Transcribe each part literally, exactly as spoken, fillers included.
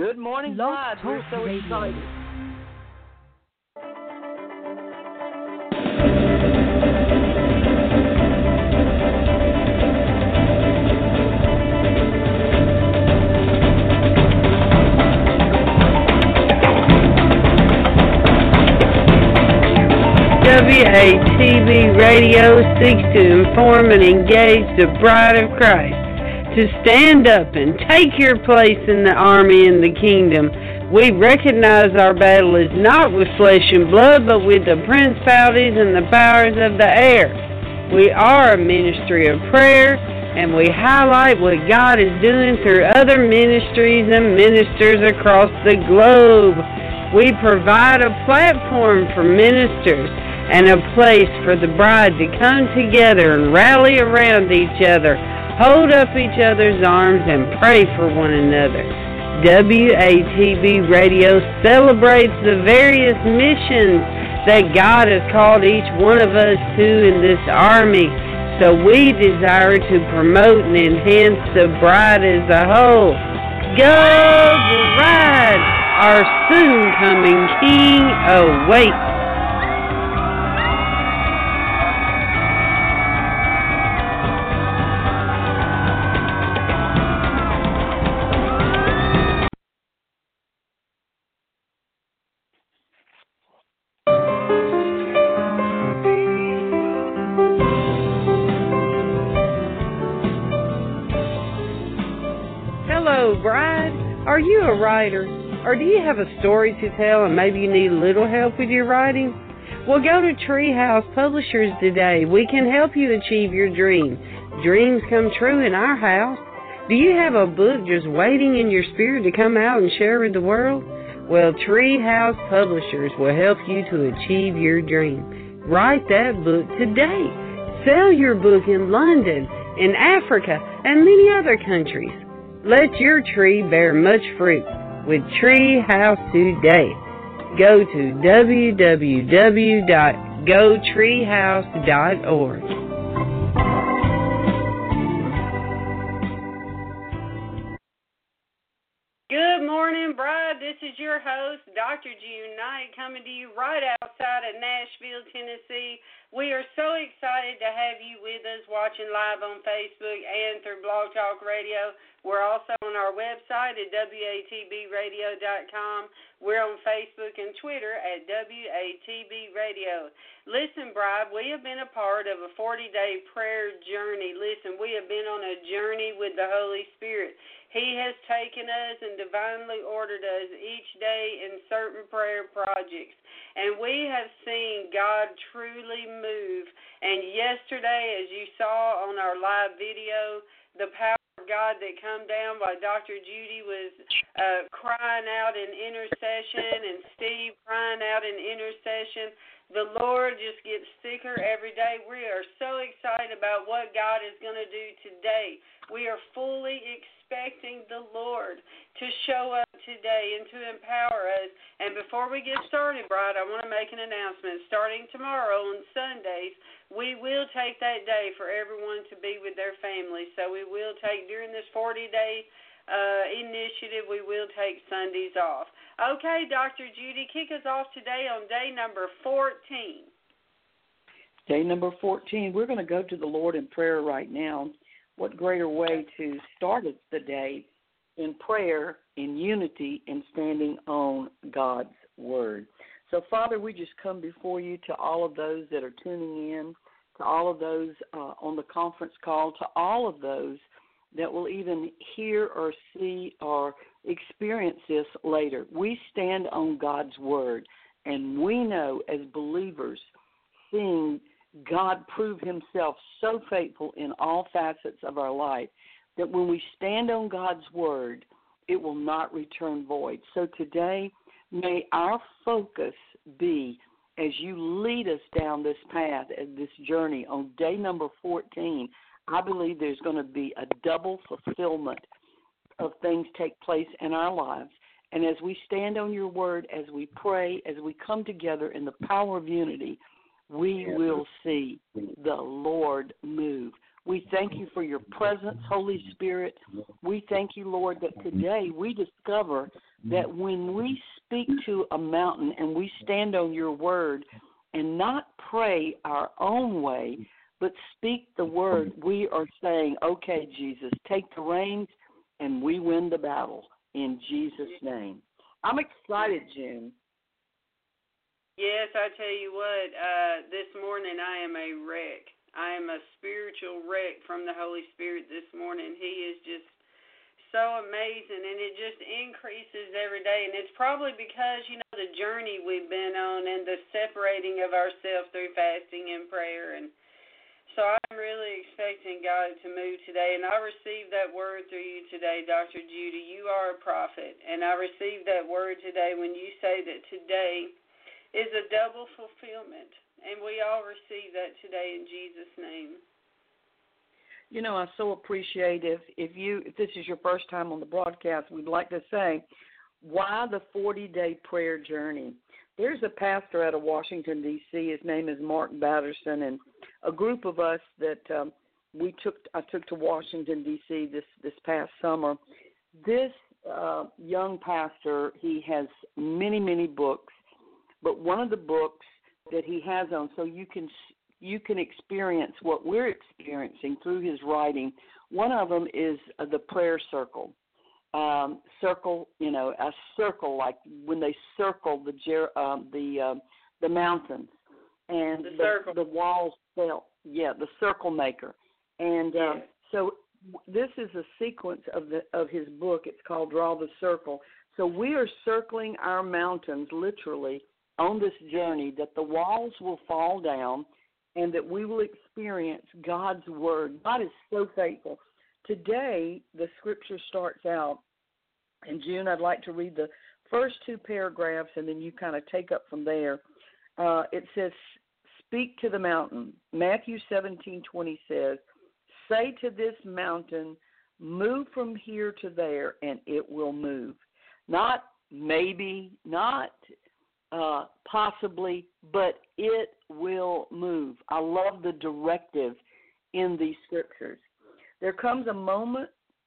Good morning, Blog God. We're so Radio. excited. W A T B Radio seeks to inform and engage the bride of Christ to stand up and take your place in the army and the kingdom. We recognize our battle is not with flesh and blood, but with the principalities and the powers of the air. We are a ministry of prayer, and we highlight what God is doing through other ministries and ministers across the globe. We provide a platform for ministers and a place for the bride to come together and rally around each other, hold up each other's arms, and pray for one another. W A T B Radio celebrates the various missions that God has called each one of us to in this army, so we desire to promote and enhance the bride as a whole. Go bride! Our soon-coming King awaits. Hello, bride. Are you a writer? Or do you have a story to tell and maybe you need a little help with your writing? Well, go to Treehouse Publishers today. We can help you achieve your dream. Dreams come true in our house. Do you have a book just waiting in your spirit to come out and share with the world? Well, Treehouse Publishers will help you to achieve your dream. Write that book today. Sell your book in London, in Africa, and many other countries. Let your tree bear much fruit with Treehouse today. Go to w w w dot go treehouse dot org. Good morning, bride. This is your host, Doctor June Knight, coming to you right outside of Nashville, Tennessee. We are so excited to have you with us watching live on Facebook and through Blog Talk Radio. We're also on our website at w a t b radio dot com. We're on Facebook and Twitter at W A T B Radio. Listen, bride, we have been a part of a forty-day prayer journey. Listen, we have been on a journey with the Holy Spirit. He has taken us and divinely ordered us each day in certain prayer projects. And we have seen God truly move. And yesterday, as you saw on our live video, the power of God that come down while Doctor Judy was uh, crying out in intercession and Steve crying out in intercession. The Lord just gets thicker every day. We are so excited about what God is going to do today. We are fully expecting the Lord to show up today and to empower us. And before we get started, bride, I want to make an announcement. Starting tomorrow on Sundays, we will take that day for everyone to be with their family. So we will take, during this forty-day uh, initiative, we will take Sundays off. Okay, Doctor Judy, kick us off today on day number fourteen. Day number fourteen. We're going to go to the Lord in prayer right now. What greater way to start the day in prayer, in unity, and standing on God's Word. So, Father, we just come before you to all of those that are tuning in, to all of those uh, on the conference call, to all of those that will even hear or see or experience this later. We stand on God's Word, and we know as believers, seeing God prove himself so faithful in all facets of our life, that when we stand on God's Word, it will not return void. So today, may our focus be, as you lead us down this path and this journey on day number fourteen, I believe there's going to be a double fulfillment of things take place in our lives. And as we stand on your Word, as we pray, as we come together in the power of unity, we will see the Lord move. We thank you for your presence, Holy Spirit. We thank you, Lord, that today we discover that when we speak to a mountain and we stand on your word and not pray our own way, but speak the word, we are saying, okay, Jesus, take the reins and we win the battle in Jesus' name. I'm excited, June. Yes, I tell you what, uh, this morning I am a wreck. I am a spiritual wreck from the Holy Spirit this morning. He is just so amazing, and it just increases every day. And it's probably because, you know, the journey we've been on and the separating of ourselves through fasting and prayer. And so I'm really expecting God to move today. And I received that word through you today, Doctor Judy. You are a prophet. And I received that word today when you say that today is a double fulfillment. And we all receive that today in Jesus' name. You know, I so appreciate if, if you if this is your first time on the broadcast, we'd like to say, why the forty-day prayer journey? There's a pastor out of Washington, D C His name is Mark Batterson, and a group of us that um, we took I took to Washington, D C this, this past summer. This uh, young pastor, he has many, many books, but one of the books that he has on, so you can you can experience what we're experiencing through his writing. One of them is uh, the prayer circle. Um, circle, you know, a circle like when they circle the ger- um, the uh, the mountains and the, the, circle. the walls fell. Yeah, the circle maker. And uh, yeah. so this is a sequence of the of his book. It's called Draw the Circle. So we are circling our mountains literally on this journey, that the walls will fall down and that we will experience God's word. God is so faithful. Today, the scripture starts out, and June, I'd like to read the first two paragraphs, and then you kind of take up from there. Uh, it says, speak to the mountain. Matthew seventeen twenty says, say to this mountain, move from here to there, and it will move. Not maybe, not Uh, possibly, but it will move. I love the directive in these scriptures. There comes a moment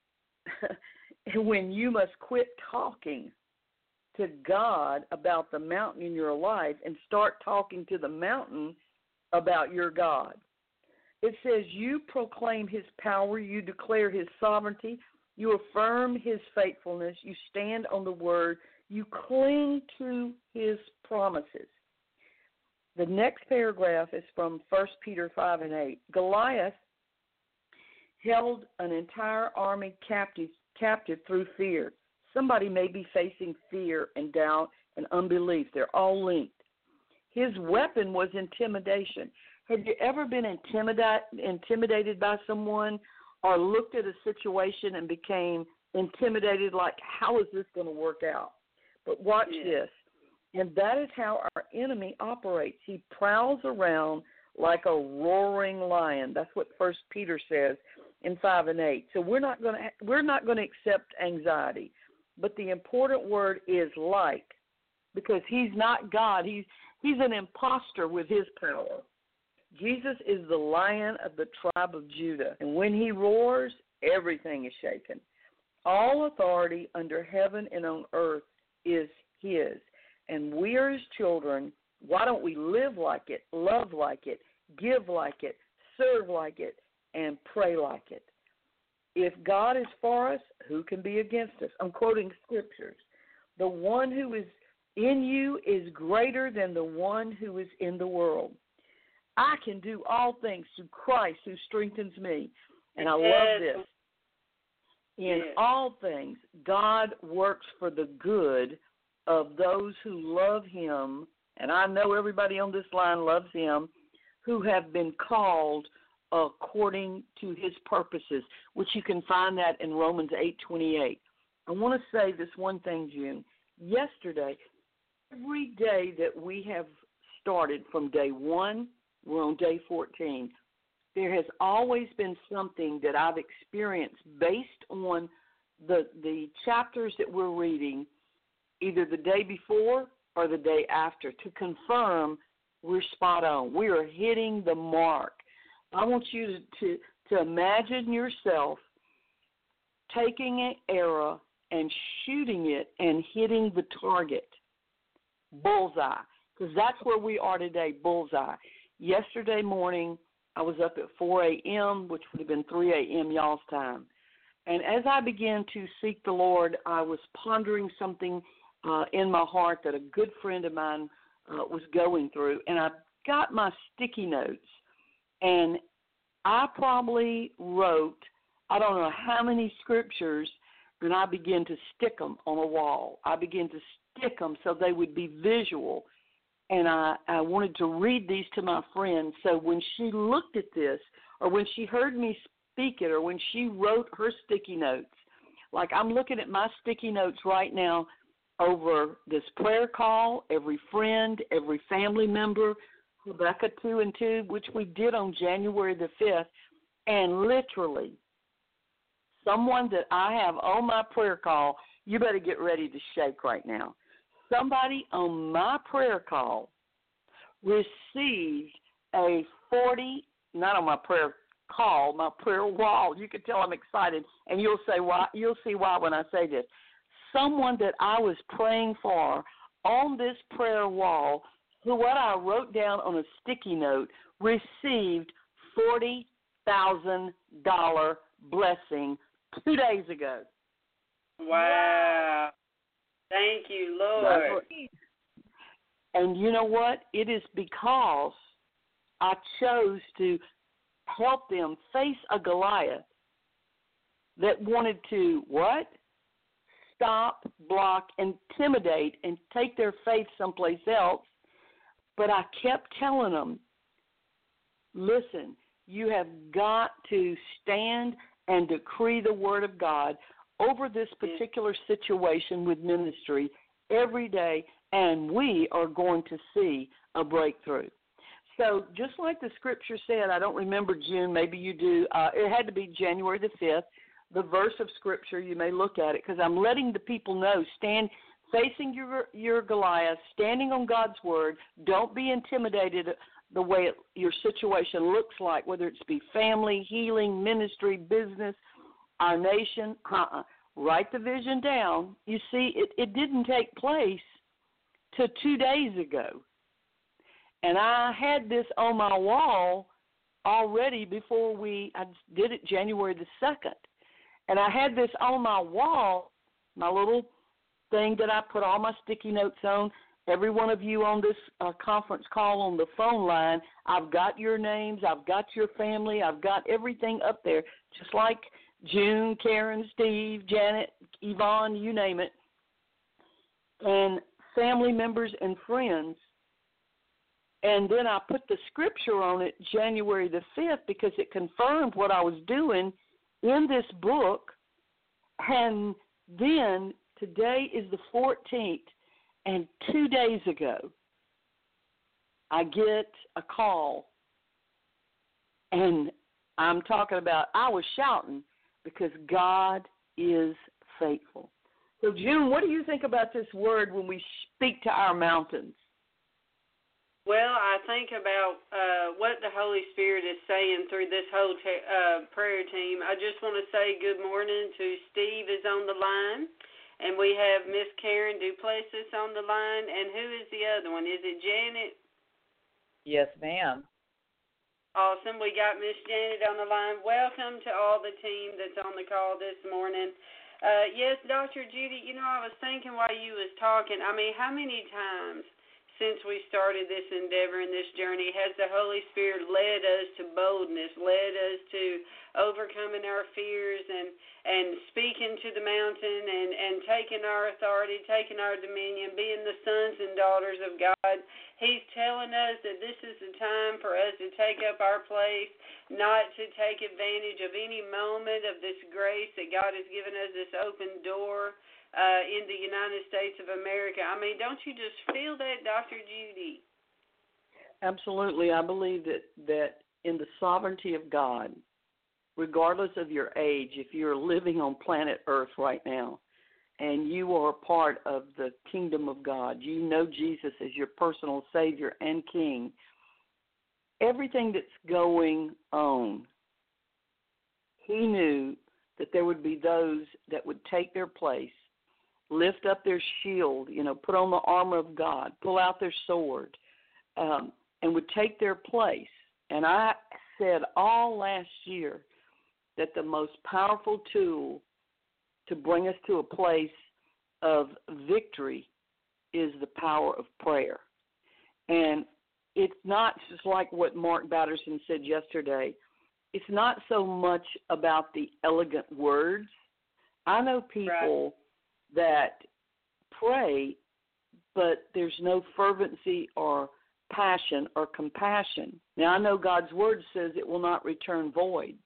when you must quit talking to God about the mountain in your life and start talking to the mountain about your God. It says you proclaim his power, you declare his sovereignty, you affirm his faithfulness, you stand on the word, you cling to his promises. The next paragraph is from First Peter five and eight. Goliath held an entire army captive, captive through fear. Somebody may be facing fear and doubt and unbelief. They're all linked. His weapon was intimidation. Have you ever been intimidate, intimidated by someone or looked at a situation and became intimidated, like, how is this going to work out? But watch yeah. this. And that is how our enemy operates. He prowls around like a roaring lion. That's what First Peter says in five and eight. So we're not going to we're not going to accept anxiety. But the important word is like, because he's not God. He's he's an imposter with his power. Jesus is the Lion of the tribe of Judah, and when he roars, everything is shaken. All authority under heaven and on earth is his, and we are his children. Why don't we live like it, love like it, give like it, serve like it, and pray like it? If God is for us, who can be against us? I'm quoting scriptures. The one who is in you is greater than the one who is in the world. I can do all things through Christ who strengthens me. And I yes. love this. In yes. all things, God works for the good of those who love him, and I know everybody on this line loves him, who have been called according to his purposes, which you can find that in Romans eight twenty-eight. I want to say this one thing, June. Yesterday, every day that we have started from day one, we're on day fourteen, there has always been something that I've experienced based on the the chapters that we're reading, either the day before or the day after, to confirm we're spot on. We are hitting the mark. I want you to, to, to imagine yourself taking an arrow and shooting it and hitting the target. Bullseye. Because that's where we are today, bullseye. Yesterday morning, I was up at four a.m., which would have been three a.m. y'all's time. And as I began to seek the Lord, I was pondering something uh, in my heart that a good friend of mine uh, was going through. And I got my sticky notes, and I probably wrote, I don't know how many scriptures, and I began to stick them on a wall. I began to stick them so they would be visual. And I, I wanted to read these to my friend, so when she looked at this, or when she heard me speak it, or when she wrote her sticky notes, like I'm looking at my sticky notes right now over this prayer call, every friend, every family member, Rebecca two and two, which we did on January the fifth, and literally someone that I have on my prayer call, you better get ready to shake right now. Somebody on my prayer call received a forty, not on my prayer call, my prayer wall. You can tell I'm excited, and you'll say why. You'll see why when I say this. Someone that I was praying for on this prayer wall, who what I wrote down on a sticky note, received forty thousand dollar blessing two days ago. Wow. Thank you, Lord. And you know what? It is because I chose to help them face a Goliath that wanted to, what? Stop, block, intimidate, and take their faith someplace else. But I kept telling them, listen, you have got to stand and decree the word of God over this particular situation with ministry every day, and we are going to see a breakthrough. So just like the scripture said, I don't remember June, maybe you do, uh, it had to be January the fifth, the verse of scripture, you may look at it, because I'm letting the people know, stand facing your your Goliath, standing on God's word, don't be intimidated the way it, your situation looks like, whether it's be family, healing, ministry, business, our nation. Uh-uh. Write the vision down. You see, it, it didn't take place till two days ago. And I had this on my wall already before we, I did it January the second. And I had this on my wall, my little thing that I put all my sticky notes on. Every one of you on this uh, conference call on the phone line, I've got your names, I've got your family, I've got everything up there, just like June, Karen, Steve, Janet, Yvonne, you name it, and family members and friends. And then I put the scripture on it January the fifth because it confirmed what I was doing in this book. And then today is the fourteenth, and two days ago, I get a call, and I'm talking about I was shouting because God is faithful. So, June, what do you think about this word when we speak to our mountains? Well, I think about uh, what the Holy Spirit is saying through this whole te- uh, prayer team. I just want to say good morning to Steve is on the line, and we have Miss Karen Duplessis on the line. And who is the other one? Is it Janet? Yes, ma'am. Awesome. We got Miss Janet on the line. Welcome to all the team that's on the call this morning. Uh, yes, Doctor Judy, you know, I was thinking while you was talking, I mean, how many times since we started this endeavor and this journey has the Holy Spirit led us to boldness, led us to overcoming our fears and, and speaking to the mountain and, and taking our authority, taking our dominion, being the sons and daughters of God. He's telling us that this is the time for us to take up our place, not to take advantage of any moment of this grace that God has given us, this open door uh, in the United States of America. I mean, don't you just feel that, Doctor Judy? Absolutely. I believe that, that in the sovereignty of God, regardless of your age, if you're living on planet Earth right now, and you are a part of the kingdom of God, you know Jesus as your personal Savior and King, everything that's going on he knew that there would be those that would take their place, lift up their shield, you know, put on the armor of God, pull out their sword, um, and would take their place. And I said all last year that the most powerful tool to bring us to a place of victory is the power of prayer. And it's not just like what Mark Batterson said yesterday. It's not so much about the elegant words. I know people right. that pray, but there's no fervency or passion or compassion. Now, I know God's word says it will not return void.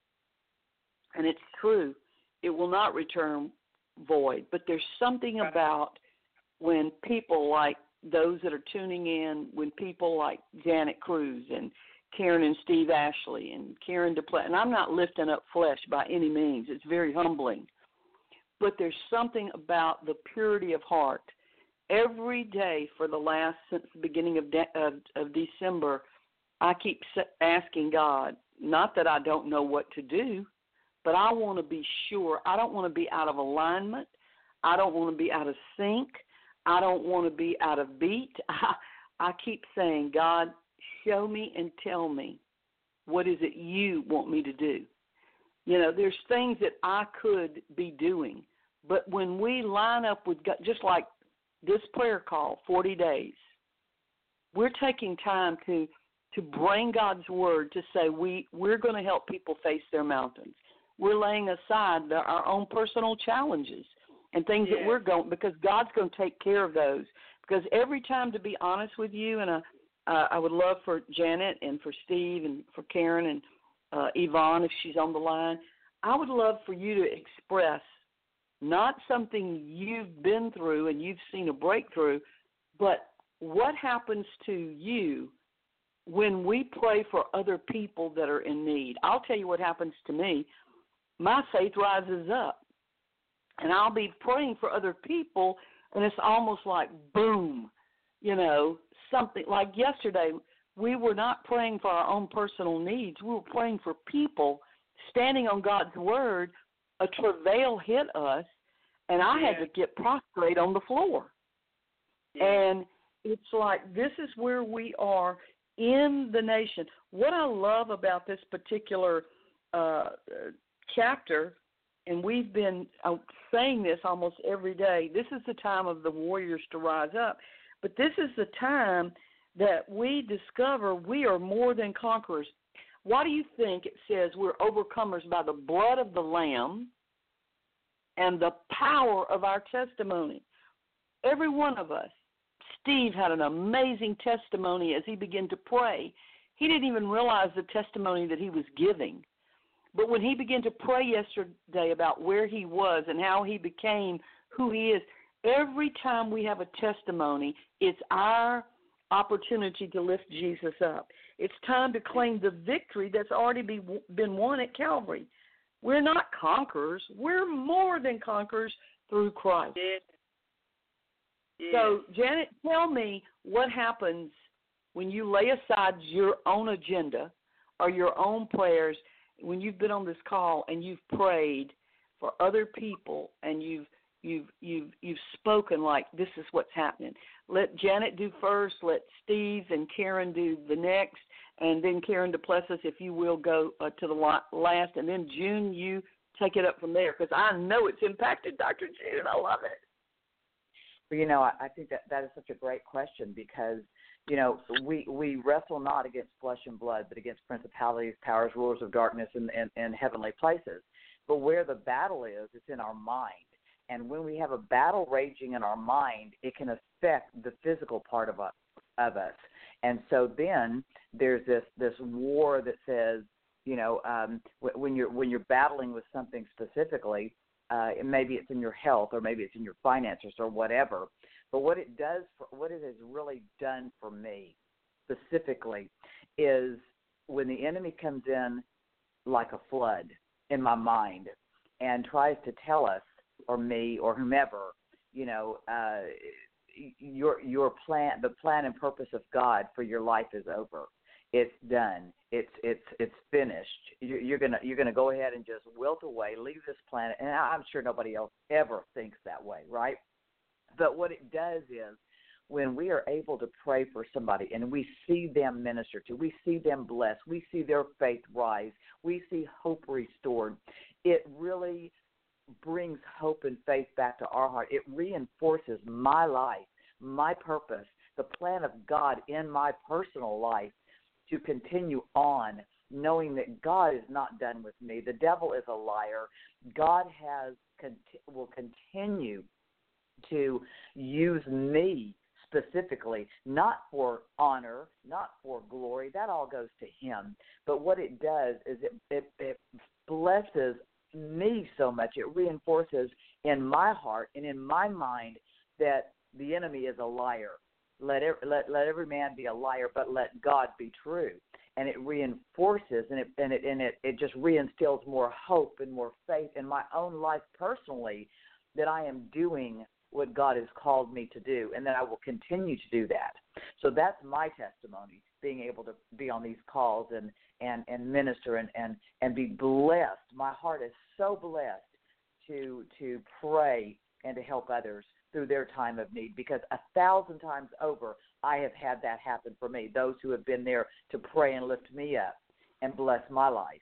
And it's true. It will not return void. But there's something right. about when people like those that are tuning in, when people like Janet Cruz and Karen and Steve Ashley and Karen DePlatt, and I'm not lifting up flesh by any means. It's very humbling. But there's something about the purity of heart. Every day for the last, since the beginning of, de- of, of December, I keep asking God, not that I don't know what to do, but I want to be sure. I don't want to be out of alignment. I don't want to be out of sync. I don't want to be out of beat. I, I keep saying, God, show me and tell me what is it you want me to do. You know, there's things that I could be doing, but when we line up with God, just like this prayer call, forty days, we're taking time to to bring God's word to say we, we're going to help people face their mountains. We're laying aside the, our own personal challenges and things yes. that we're going, because God's going to take care of those. Because every time, to be honest with you, and uh, uh, I would love for Janet and for Steve and for Karen and uh, Yvonne, if she's on the line, I would love for you to express not something you've been through and you've seen a breakthrough, but what happens to you when we pray for other people that are in need. I'll tell you what happens to me. My faith rises up, and I'll be praying for other people, and it's almost like boom, you know, something like yesterday. We were not praying for our own personal needs. We were praying for people, standing on God's word. A travail hit us, and I had to get prostrate on the floor. Yeah. And it's like this is where we are in the nation. What I love about this particular uh, chapter, and we've been uh, saying this almost every day, this is the time of the warriors to rise up. But this is the time that we discover we are more than conquerors. Why do you think it says we're overcomers by the blood of the Lamb and the power of our testimony? Every one of us. Steve had an amazing testimony as he began to pray. He didn't even realize the testimony that he was giving. But when he began to pray yesterday about where he was and how he became who he is, every time we have a testimony, it's our opportunity to lift Jesus up. It's time to claim the victory that's already be, been won at Calvary. We're not conquerors. We're more than conquerors through Christ. Yeah. Yeah. So, Janet, tell me what happens when you lay aside your own agenda or your own prayers, when you've been on this call and you've prayed for other people and you've you've you've you've spoken like this is what's happening. Let Janet do first, let Steve and Karen do the next, and then Karen DePlessis, if you will, go uh, to the last, and then June, you take it up from there, because I know it's impacted Doctor June. I love it. Well, you know, I, I think that that is such a great question because, you know, we, we wrestle not against flesh and blood, but against principalities, powers, rulers of darkness, and, and, and heavenly places. But where the battle is, it's in our mind. And when we have a battle raging in our mind, it can affect the physical part of us. Of us. And so then there's this, this war that says, you know, um, when you're when you're battling with something specifically, uh, maybe it's in your health or maybe it's in your finances or whatever. But what it does, for, what it has really done for me specifically is when the enemy comes in like a flood in my mind and tries to tell us or me or whomever, you know, uh, your your plan, the plan and purpose of God for your life is over. it's done. It's it's it's finished. You're, you're gonna you're gonna go ahead and just wilt away, leave this planet, and I'm sure nobody else ever thinks that way, right? But what it does is, when we are able to pray for somebody and we see them minister to, we see them blessed, we see their faith rise, we see hope restored, it really brings hope and faith back to our heart. It reinforces my life, my purpose, the plan of God in my personal life to continue on, knowing that God is not done with me. The devil is a liar. God has will continue to use me specifically, not for honor, not for glory. That all goes to him. But what it does is it, it, it blesses me so much. It reinforces in my heart and in my mind that the enemy is a liar. Let, let let every man be a liar, but let God be true. And it reinforces and it and it and it, it just reinstills more hope and more faith in my own life personally, that I am doing what God has called me to do, and that I will continue to do that. So that's my testimony, being able to be on these calls and, and, and minister and, and, and be blessed. My heart is so blessed to to pray and to help others through their time of need, because a thousand times over I have had that happen for me, those who have been there to pray and lift me up and bless my life.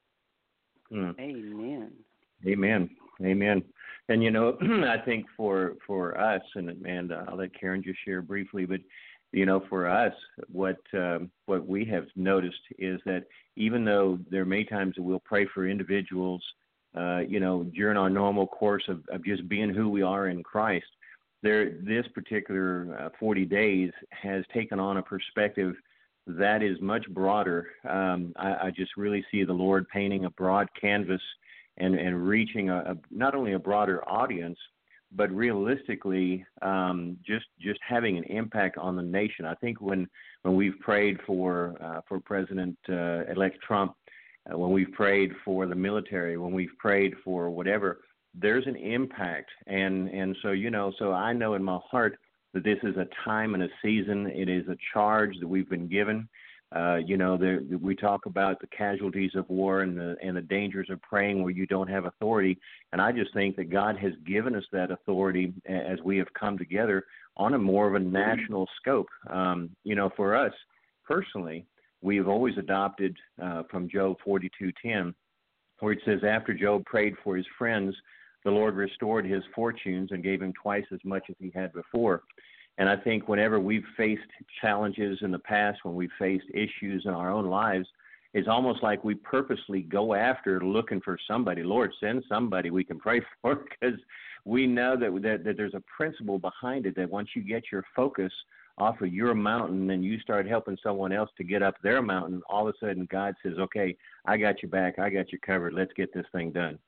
Mm. Amen. Amen. Amen. And, you know, I think for for us, and, and uh, I'll let Karen just share briefly, but, you know, for us, what um, what we have noticed is that even though there are many times that we'll pray for individuals, uh, you know, during our normal course of, of just being who we are in Christ, there this particular uh, forty days has taken on a perspective that is much broader. Um, I, I just really see the Lord painting a broad canvas and, and reaching a, a not only a broader audience, but realistically um, just just having an impact on the nation. I think when, when we've prayed for uh, for President-elect uh, Trump, uh, when we've prayed for the military, when we've prayed for whatever, there's an impact. And, and so, you know, so I know in my heart that this is a time and a season. It is a charge that we've been given. Uh, you know, there, we talk about the casualties of war and the and the dangers of praying where you don't have authority. And I just think that God has given us that authority as we have come together on a more of a national scope. Um, you know, for us personally, we have always adopted uh, from Job forty-two ten, where it says, after Job prayed for his friends, the Lord restored his fortunes and gave him twice as much as he had before. And I think whenever we've faced challenges in the past, when we've faced issues in our own lives, it's almost like we purposely go after looking for somebody. Lord, send somebody we can pray for, because we know that, that that there's a principle behind it, that once you get your focus off of your mountain and you start helping someone else to get up their mountain, all of a sudden God says, okay, I got your back, I got you covered, let's get this thing done.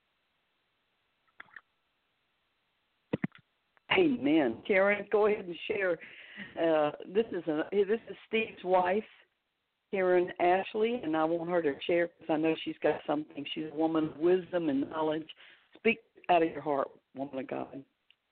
Amen. Karen, go ahead and share. Uh, this is a, this is Steve's wife, Karen Ashley, and I want her to share because I know she's got something. She's a woman of wisdom and knowledge. Speak out of your heart, woman of God.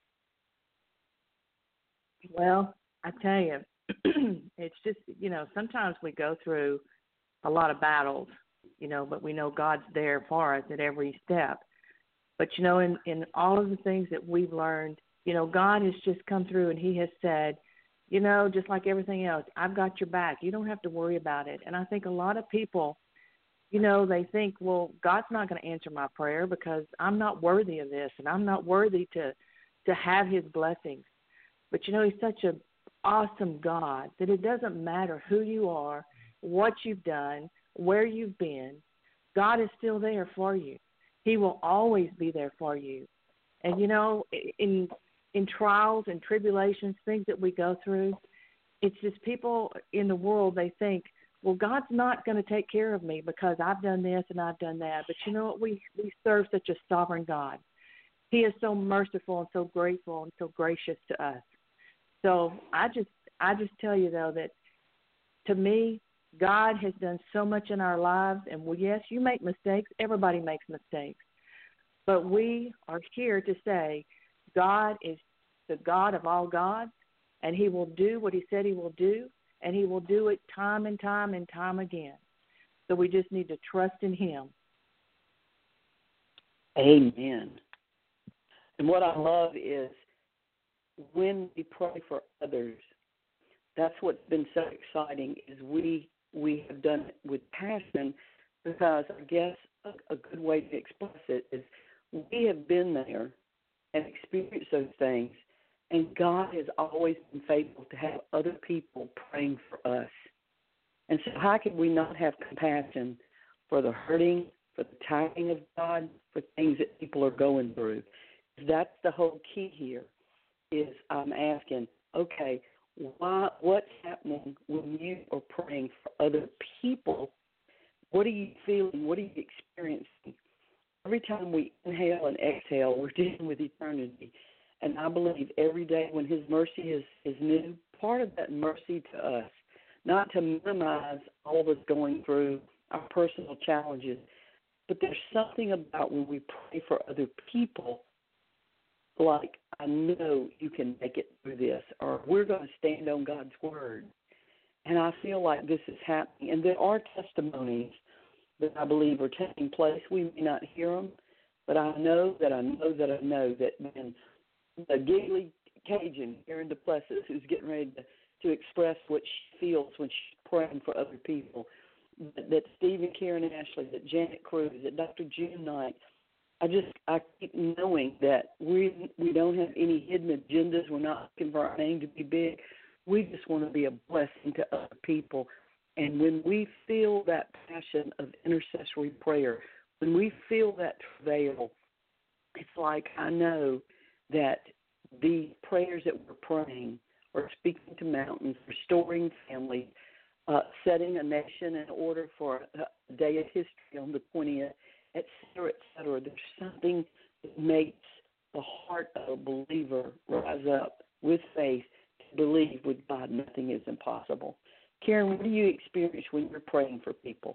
Well, I tell you, it's just, you know, sometimes we go through a lot of battles, you know, but we know God's there for us at every step. But, you know, in, in all of the things that we've learned, you know, God has just come through and he has said, you know, just like everything else, I've got your back. You don't have to worry about it. And I think a lot of people, you know, they think, well, God's not going to answer my prayer because I'm not worthy of this and I'm not worthy to, to have his blessings. But, you know, he's such an awesome God that it doesn't matter who you are, what you've done, where you've been. God is still there for you. He will always be there for you. And, you know, in in trials and tribulations, things that we go through, it's just people in the world, they think, well, God's not going to take care of me because I've done this and I've done that. But you know what? We, we serve such a sovereign God. He is so merciful and so grateful and so gracious to us. So I just I just tell you, though, that to me, God has done so much in our lives. And, well, yes, you make mistakes. Everybody makes mistakes. But we are here to say God is the God of all gods, and he will do what he said he will do. and he will do it time and time and time again. So we just need to trust in him. Amen. And what I love is when we pray for others, that's what's been so exciting is we we have done it with passion, because I guess a, a good way to express it is we have been there and experienced those things, and God has always been faithful to have other people praying for us. And so how can we not have compassion for the hurting, for the timing of God, for things that people are going through? That's the whole key here, is I'm asking, okay, why, what's happening when you are praying for other people? What are you feeling? What are you experiencing? Every time we inhale and exhale, we're dealing with eternity. And I believe every day when his mercy is, is new, part of that mercy to us, not to minimize all that's going through our personal challenges, but there's something about when we pray for other people, like, I know you can make it through this, or we're going to stand on God's word. And I feel like this is happening. And there are testimonies that I believe are taking place. We may not hear them, but I know that I know that I know that when the giggly Cajun, Karen DePlessis, who's getting ready to, to express what she feels when she's praying for other people, that, that Stephen, Karen Ashley, that Janet Cruz, that Doctor June Knight, I just I keep knowing that we we don't have any hidden agendas. We're not looking for our name to be big. We just want to be a blessing to other people. And when we feel that passion of intercessory prayer, when we feel that travail, it's like I know that the prayers that we're praying are speaking to mountains, restoring families, uh, setting a nation in order for a day of history on the twentieth, et cetera, et cetera. There's something that makes the heart of a believer rise up with faith to believe with God nothing is impossible. Karen, what do you experience when you're praying for people?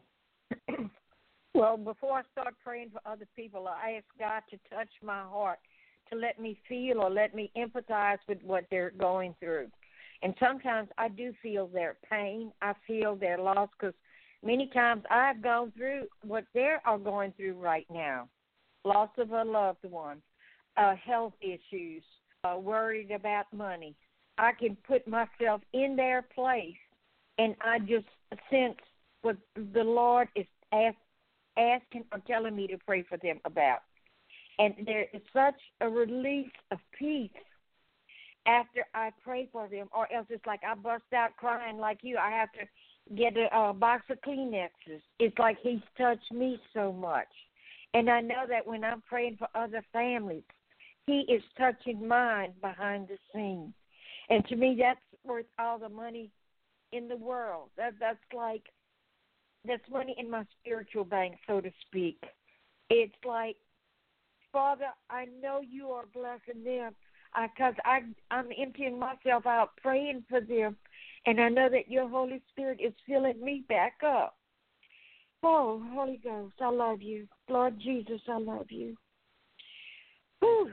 Well, before I start praying for other people, I ask God to touch my heart, to let me feel or let me empathize with what they're going through. And sometimes I do feel their pain. I feel their loss, because many times I've gone through what they are going through right now, loss of a loved one, uh, health issues, uh, worried about money. I can put myself in their place, and I just sense what the Lord is ask, asking or telling me to pray for them about. And there is such a release of peace after I pray for them, or else it's like I bust out crying like you. I have to get a, a box of Kleenexes. It's like he's touched me so much. And I know that when I'm praying for other families, he is touching mine behind the scenes. And to me, that's worth all the money in the world. That That's like, that's money in my spiritual bank, so to speak. It's like, Father, I know you are blessing them, because I, I, I'm emptying myself out, praying for them, and I know that your Holy Spirit is filling me back up. Oh, Holy Ghost, I love you. Lord Jesus, I love you. Whew.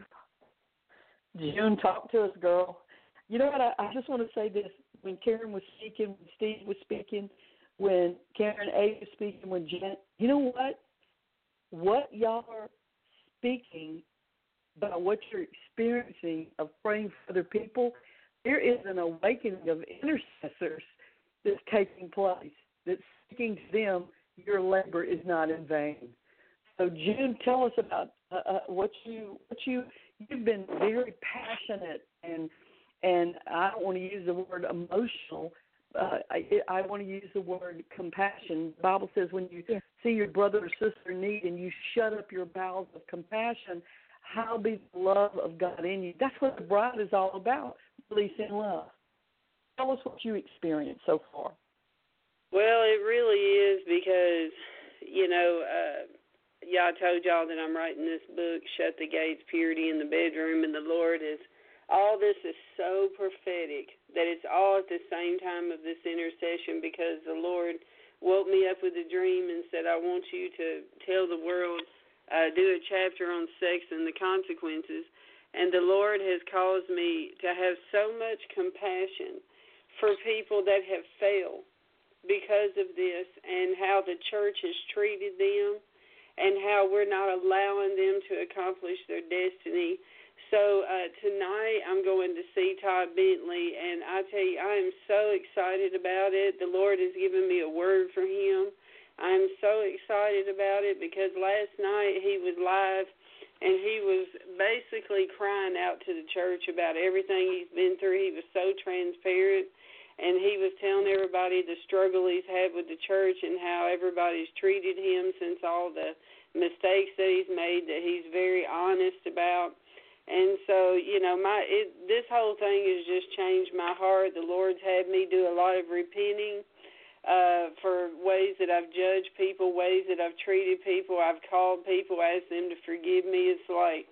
June, talk to us, girl. You know what, I, I just want to say this. When Karen was speaking, when Steve was speaking, when Karen A. was speaking, when Jen, you know what? What y'all are speaking about, what you're experiencing of praying for other people, there is an awakening of intercessors that's taking place, that's speaking to them, your labor is not in vain. So, June, tell us about uh, uh, what you, what you, you've been very passionate, and and I don't want to use the word emotional, uh, I, I want to use the word compassion. The Bible says when you yeah. see your brother or sister in need and you shut up your bowels of compassion, how be the love of God in you? That's what the bride is all about, releasing love. Tell us what you experienced so far. Well, it really is, because, you know, uh, yeah, I told y'all that I'm writing this book, Shut the Gates, Purity in the Bedroom, and the Lord is, all this is so prophetic that it's all at the same time of this intercession, because the Lord woke me up with a dream and said, I want you to tell the world, uh, do a chapter on sex and the consequences. And the Lord has caused me to have so much compassion for people that have failed because of this, and how the church has treated them, and how we're not allowing them to accomplish their destiny. So uh, tonight I'm going to see Todd Bentley, and I tell you, I am so excited about it. The Lord has given me a word for him. I'm so excited about it because last night he was live, and he was basically crying out to the church about everything he's been through. He was so transparent, and he was telling everybody the struggle he's had with the church and how everybody's treated him since all the mistakes that he's made, that he's very honest about. And so, you know, my it, this whole thing has just changed my heart. The Lord's had me do a lot of repenting uh, for ways that I've judged people, ways that I've treated people. I've called people, asked them to forgive me. It's like,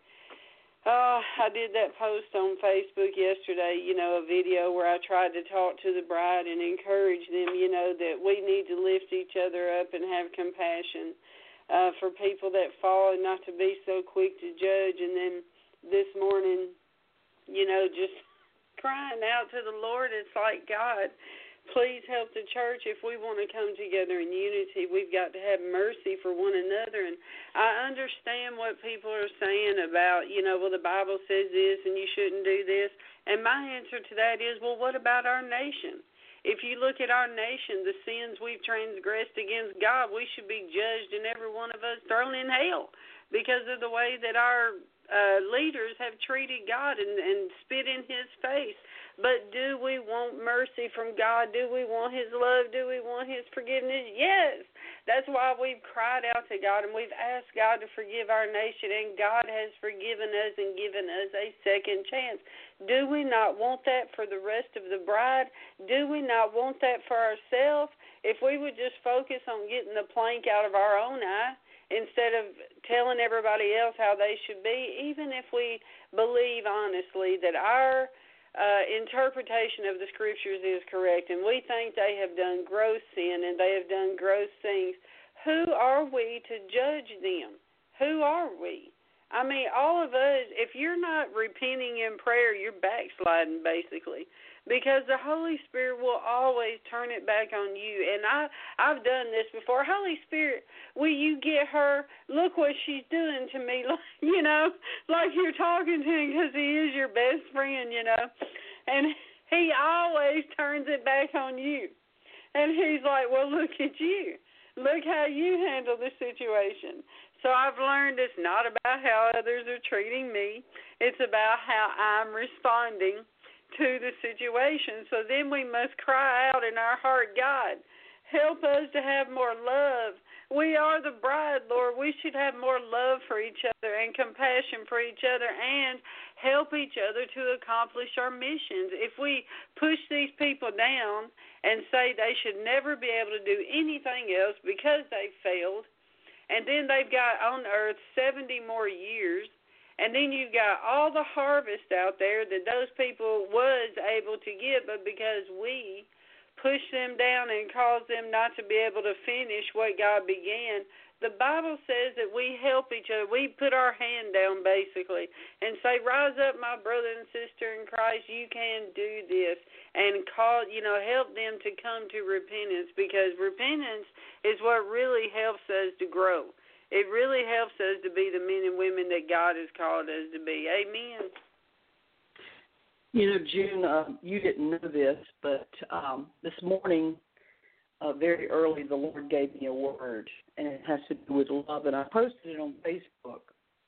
oh, I did that post on Facebook yesterday, you know, a video where I tried to talk to the bride and encourage them, you know, that we need to lift each other up and have compassion uh, for people that fall, and not to be so quick to judge. And then this morning, you know, just crying out to the Lord. It's like, God, please help the church. If we want to come together in unity, we've got to have mercy for one another. And I understand what people are saying about, you know, well, the Bible says this and you shouldn't do this. And my answer to that is, well, what about our nation? If you look at our nation, the sins we've transgressed against God, we should be judged, and every one of us thrown in hell because of the way that our Uh, leaders have treated God and, and spit in his face. But do we want mercy from God? Do we want his love? Do we want his forgiveness? Yes. That's why we've cried out to God, and we've asked God to forgive our nation, and God has forgiven us and given us a second chance. Do we not want that for the rest of the bride? Do we not want that for ourselves? If we would just focus on getting the plank out of our own eye, instead of telling everybody else how they should be, even if we believe honestly that our uh, interpretation of the Scriptures is correct, and we think they have done gross sin and they have done gross things, who are we to judge them? Who are we? I mean, all of us, if you're not repenting in prayer, you're backsliding, basically. Because the Holy Spirit will always turn it back on you. And I, I've done this before. Holy Spirit, will you get her? Look what she's doing to me. You know, like you're talking to him because he is your best friend, you know. And he always turns it back on you. And he's like, well, look at you. Look how you handle the situation. So I've learned it's not about how others are treating me. It's about how I'm responding to the situation. So then we must cry out in our heart, God, help us to have more love. We are the bride, Lord. We should have more love for each other and compassion for each other and help each other to accomplish our missions. If we push these people down and say they should never be able to do anything else because they failed, and then they've got on earth seventy more years, and then you've got all the harvest out there that those people was able to get, but because we pushed them down and caused them not to be able to finish what God began, the Bible says that we help each other. We put our hand down, basically, and say, rise up, my brother and sister in Christ, you can do this, and call, you know, help them to come to repentance, because repentance is what really helps us to grow. It really helps us to be the men and women that God has called us to be. Amen. You know, June, uh, you didn't know this, but um, this morning, uh, very early, the Lord gave me a word, and it has to do with love, and I posted it on Facebook.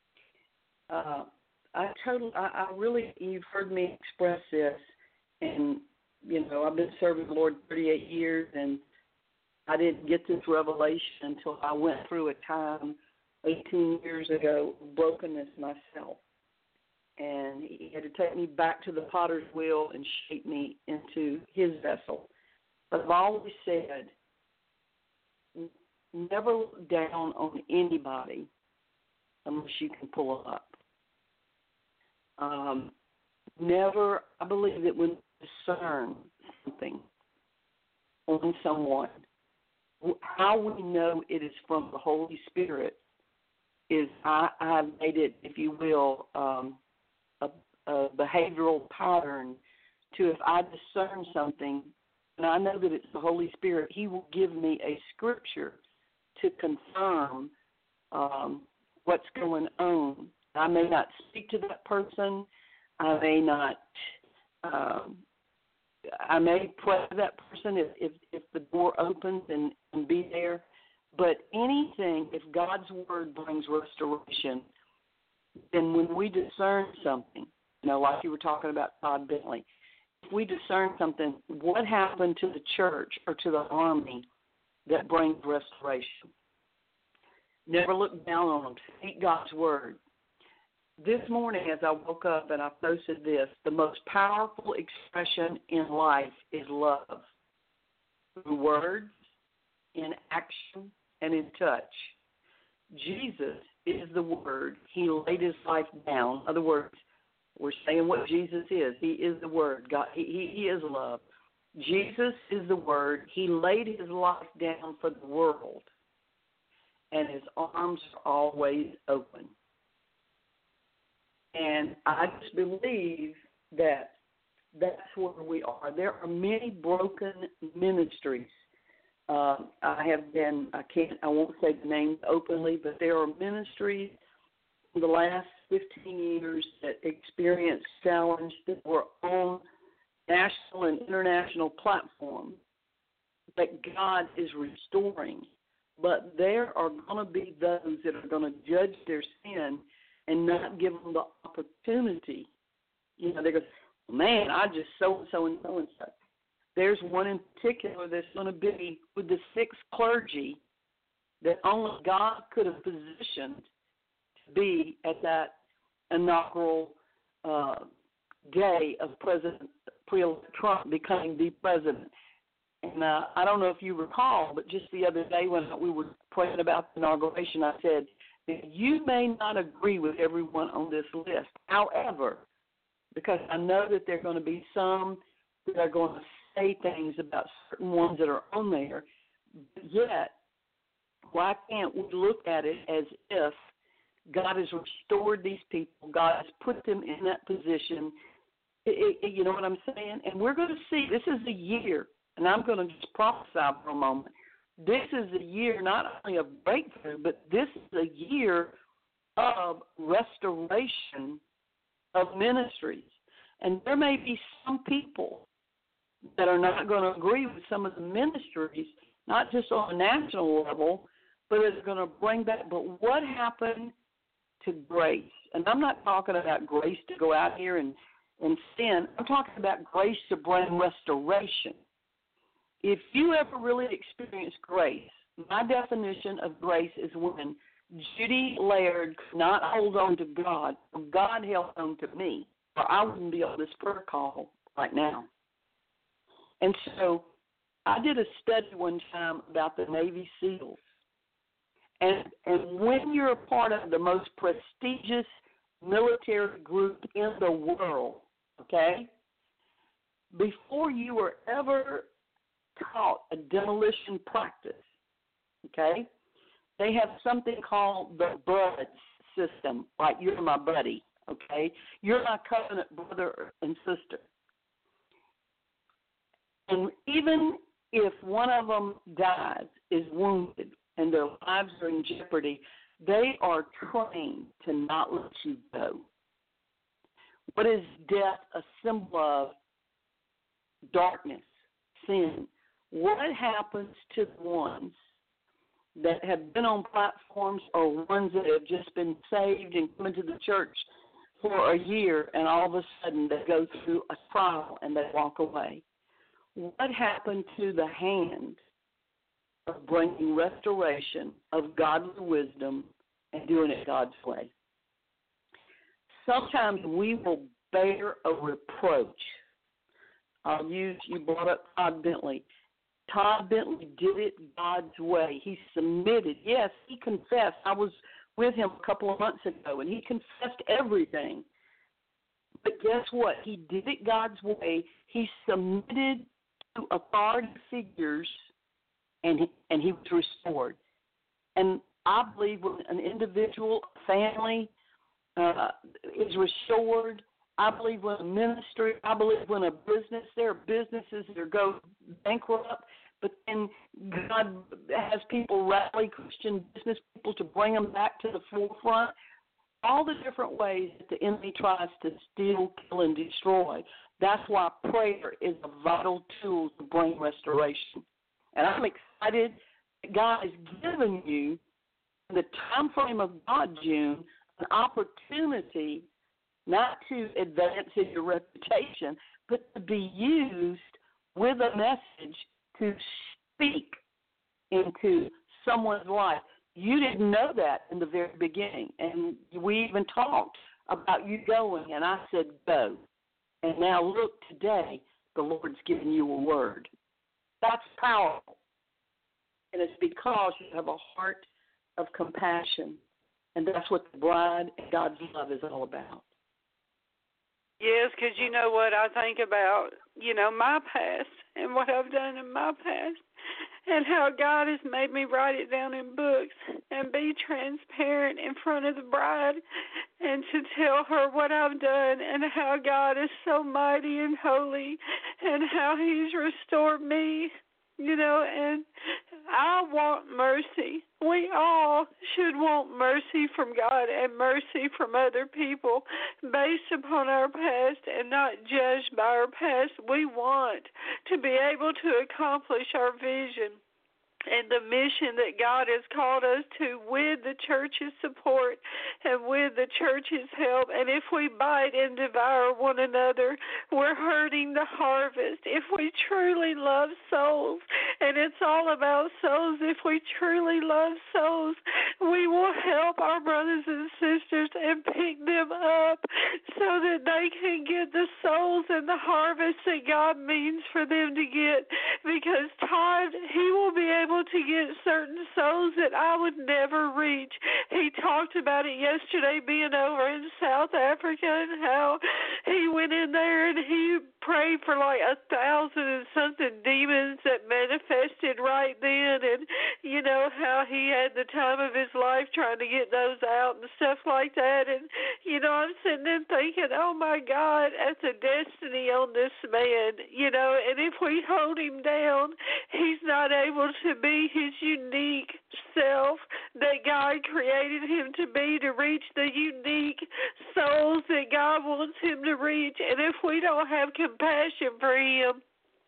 Uh, I totally, I, I really, you've heard me express this, and, you know, I've been serving the Lord thirty-eight years, and I didn't get this revelation until I went through a time eighteen years ago of brokenness myself. And he had to take me back to the potter's wheel and shape me into his vessel. But I've always said, never look down on anybody unless you can pull up. Um, never, I believe that when you discern something on someone, how we know it is from the Holy Spirit is I, I've made it, if you will, um, a, a behavioral pattern to, if I discern something, and I know that it's the Holy Spirit, he will give me a scripture to confirm um, what's going on. I may not speak to that person. I may not, um, I may pray for that person if, if, if the door opens and, and be there. But anything, if God's word brings restoration, then when we discern something, you know, like you were talking about Todd Bentley, if we discern something, what happened to the church or to the army that brings restoration? Never look down on them. Speak God's word. This morning as I woke up and I posted this, the most powerful expression in life is love. Through words, in action, and in touch. Jesus is the Word. He laid his life down. In other words, we're saying what Jesus is. He is the Word. God, he, he, he is love. Jesus is the Word. He laid his life down for the world, and his arms are always open. And I just believe that that's where we are. There are many broken ministries. Uh, I have been, I can't, I won't say the names openly, but there are ministries in the last fifteen years that experienced challenge that were on national and international platforms that God is restoring. But there are going to be those that are going to judge their sin and not give them the opportunity. You know, they go, man, I just so-and-so and so-and-so. There's one in particular that's going to be with the sixth clergy that only God could have positioned to be at that inaugural uh, day of President pre-elect Trump becoming the president. And uh, I don't know if you recall, but just the other day when we were praying about the inauguration, I said, you may not agree with everyone on this list. However, because I know that there are going to be some that are going to say things about certain ones that are on there, yet why can't we look at it as if God has restored these people, God has put them in that position, it, it, you know what I'm saying? And we're going to see, this is a year, and I'm going to just prophesy for a moment, this is a year not only of breakthrough, but this is a year of restoration of ministries. And there may be some people that are not going to agree with some of the ministries, not just on a national level, but it's going to bring back. But what happened to grace? And I'm not talking about grace to go out here and, and sin. I'm talking about grace to bring restoration. If you ever really experience grace, my definition of grace is when Judy Laird could not hold on to God, or God held on to me, or I wouldn't be on this prayer call right now. And so I did a study one time about the Navy SEALs. And, and when you're a part of the most prestigious military group in the world, okay, before you were ever taught a demolition practice, okay, they have something called the BUDS system, like you're my buddy, okay? You're my covenant brother and sister. And even if one of them dies, is wounded, and their lives are in jeopardy, they are trained to not let you go. What is death a symbol of? Darkness, sin. What happens to the ones that have been on platforms or ones that have just been saved and come into the church for a year and all of a sudden they go through a trial and they walk away? What happened to the hand of bringing restoration of godly wisdom and doing it God's way? Sometimes we will bear a reproach. I'll use, you brought up Todd Bentley. Todd Bentley did it God's way. He submitted. Yes, he confessed. I was with him a couple of months ago, and he confessed everything. But guess what? He did it God's way. He submitted to authority figures, and he, and he was restored. And I believe when an individual, family uh, is restored, I believe when a ministry, I believe when a business, there are businesses that go bankrupt, but then God has people rally Christian business people to bring them back to the forefront. All the different ways that the enemy tries to steal, kill, and destroy. That's why prayer is a vital tool to bring restoration. And I'm excited that God has given you, in the time frame of God, June, an opportunity not to advance your reputation, but to be used with a message to speak into someone's life. You didn't know that in the very beginning, and we even talked about you going, and I said go. And now look, today, the Lord's given you a word. That's powerful, and it's because you have a heart of compassion, and that's what the bride and God's love is all about. Yes, because you know what I think about, you know, my past and what I've done in my past and how God has made me write it down in books and be transparent in front of the bride and to tell her what I've done and how God is so mighty and holy and how he's restored me, you know, and I want mercy. We all should want mercy from God and mercy from other people based upon our past and not judged by our past. We want to be able to accomplish our vision and the mission that God has called us to with the church's support and with the church's help. And if we bite and devour one another, we're hurting the harvest. If we truly love souls, and it's all about souls, if we truly love souls, we will help our brothers and sisters and pick them up so that they can get the souls and the harvest that God means for them to get. Because Todd, he will be able to get certain souls that I would never reach. He talked about it yesterday being over in South Africa and how he went in there and he prayed for like a thousand and something demons that manifested right then, and you know how he had the time of his life trying to get those out and stuff like that. And you know, I'm sitting there thinking, oh my God, that's a destiny on this man, you know, and if we hold him down, he's not able to be his unique self that God created him to be, to reach the unique souls that God wants him to reach. And if we don't have compassion for him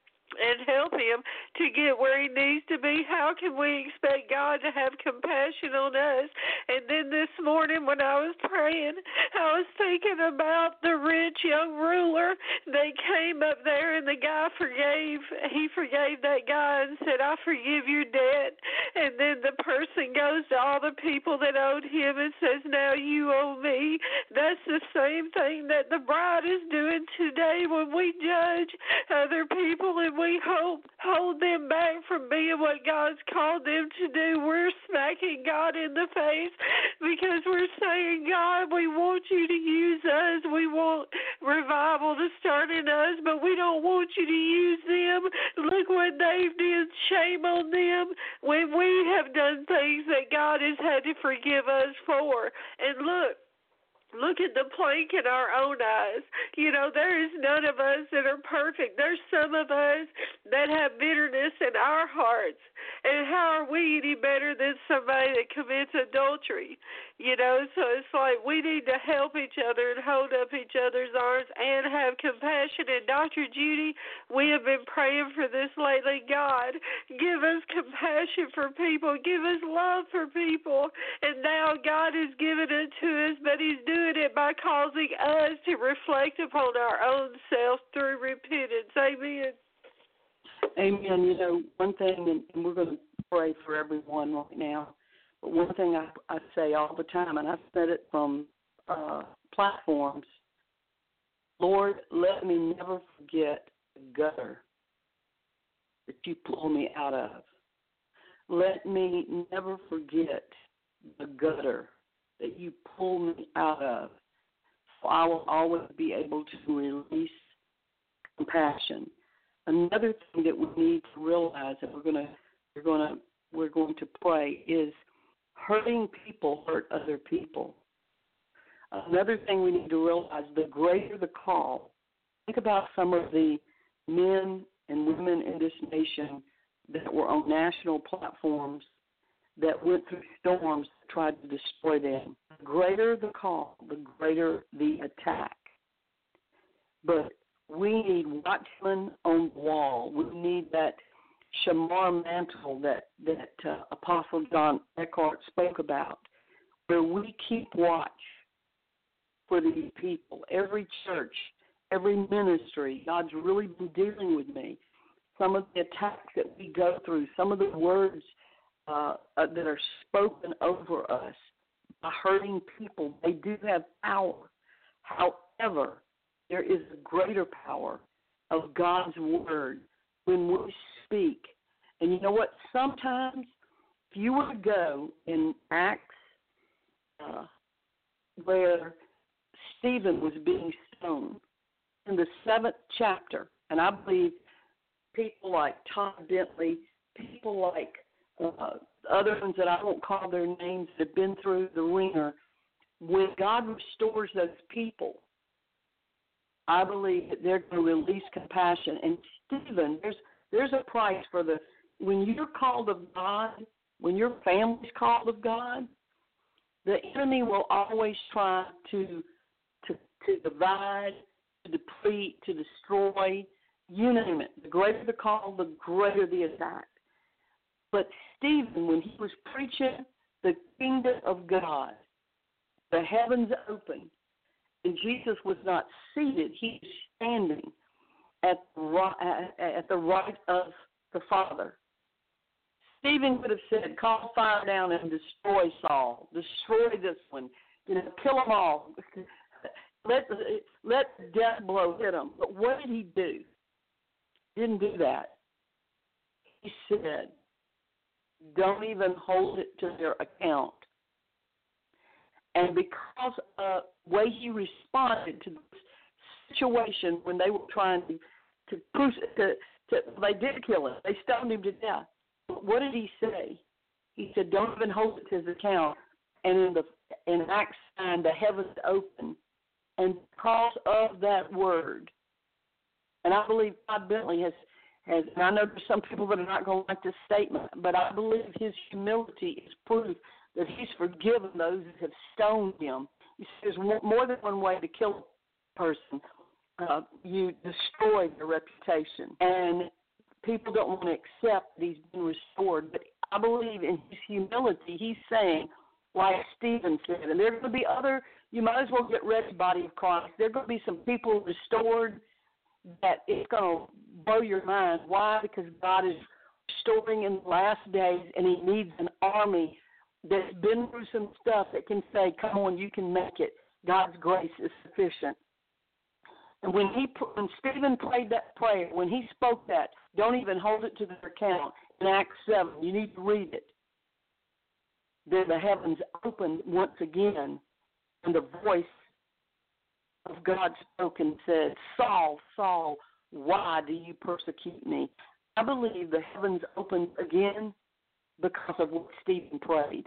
and help him to get where he needs to be, how can we expect God to have compassion on us? And then this morning when I was praying, I was thinking about the rich young ruler that came up there and the guy forgave, he forgave that guy and said, I forgive your debt. And then the person goes to all the people that owed him and says, now you owe me. That's the same thing that the bride is doing today when we judge other people and we hope, hold them back from being what God's called them to do. We're smacking God in the face because we're saying, God, we want you to use us. We want revival to start in us, but we don't want you to use them. Look what they did. Shame on them when we have done things that God has had to forgive us for. And look, Look at the plank in our own eyes. You know, there is none of us that are perfect. There's some of us that have bitterness in our hearts. And how are we any better than somebody that commits adultery? You know, so it's like we need to help each other and hold up each other's arms and have compassion. And Doctor Judy, we have been praying for this lately. God, give us compassion for people. Give us love for people. And now God has given it to us, but he's doing it by causing us to reflect upon our own self through repentance. Amen. Amen. You know, one thing, and we're going to pray for everyone right now, but one thing I, I say all the time, and I've said it from uh, platforms, Lord, let me never forget the gutter that you pull me out of. Let me never forget the gutter that you pull me out of. So I will always be able to release compassion. Another thing that we need to realize, and we're gonna we're gonna we're going to pray, is hurting people hurt other people. Another thing we need to realize, the greater the call. Think about some of the men and women in this nation that were on national platforms that went through storms that tried to destroy them. The greater the call, the greater the attack. But we need watchmen on the wall. We need that shamar mantle that, that uh, Apostle John Eckhart spoke about, where we keep watch for these people. Every church, every ministry, God's really been dealing with me. Some of the attacks that we go through, some of the words uh, uh, that are spoken over us by hurting people, they do have power. However, there is a greater power of God's word when we speak. And you know what? Sometimes, if you were to go in Acts uh, where Stephen was being stoned, in the seventh chapter, and I believe people like Todd Bentley, people like uh, other ones that I won't call their names that have been through the ringer, when God restores those people, I believe that they're going to release compassion. And Stephen, there's there's a price for the, when you're called of God, when your family's called of God, the enemy will always try to to, to divide, to deplete, to destroy, you name it. The greater the call, the greater the attack. But Stephen, when he was preaching the kingdom of God, the heavens opened, and Jesus was not seated. He was standing at the right, at the right of the Father. Stephen would have said, call fire down and destroy Saul. Destroy this one. You know, kill them all. Let, let death blow hit him. But what did he do? Didn't do that. He said, don't even hold it to their account. And because of the way he responded to this situation when they were trying to, to, to, to they did kill him. They stoned him to death. But what did he say? He said, don't even hold it to his account. And in the in Acts nine, the heavens opened. And because of that word, and I believe Todd Bentley has, has, and I know there's some people that are not going to like this statement, but I believe his humility is proof that he's forgiven those that have stoned him. He says more than one way to kill a person. Uh, you destroy their reputation. And people don't want to accept that he's been restored. But I believe in his humility, he's saying, like Stephen said, and there are going to be other, you might as well get ready, body of Christ. There are going to be some people restored that it's going to blow your mind. Why? Because God is restoring in the last days, and he needs an army that's been through some stuff that can say, come on, you can make it. God's grace is sufficient. And when he, when Stephen prayed that prayer, when he spoke that, don't even hold it to their account, in Acts seven, you need to read it. Then the heavens opened once again, and the voice of God spoke and said, Saul, Saul, why do you persecute me? I believe the heavens opened again because of what Stephen prayed.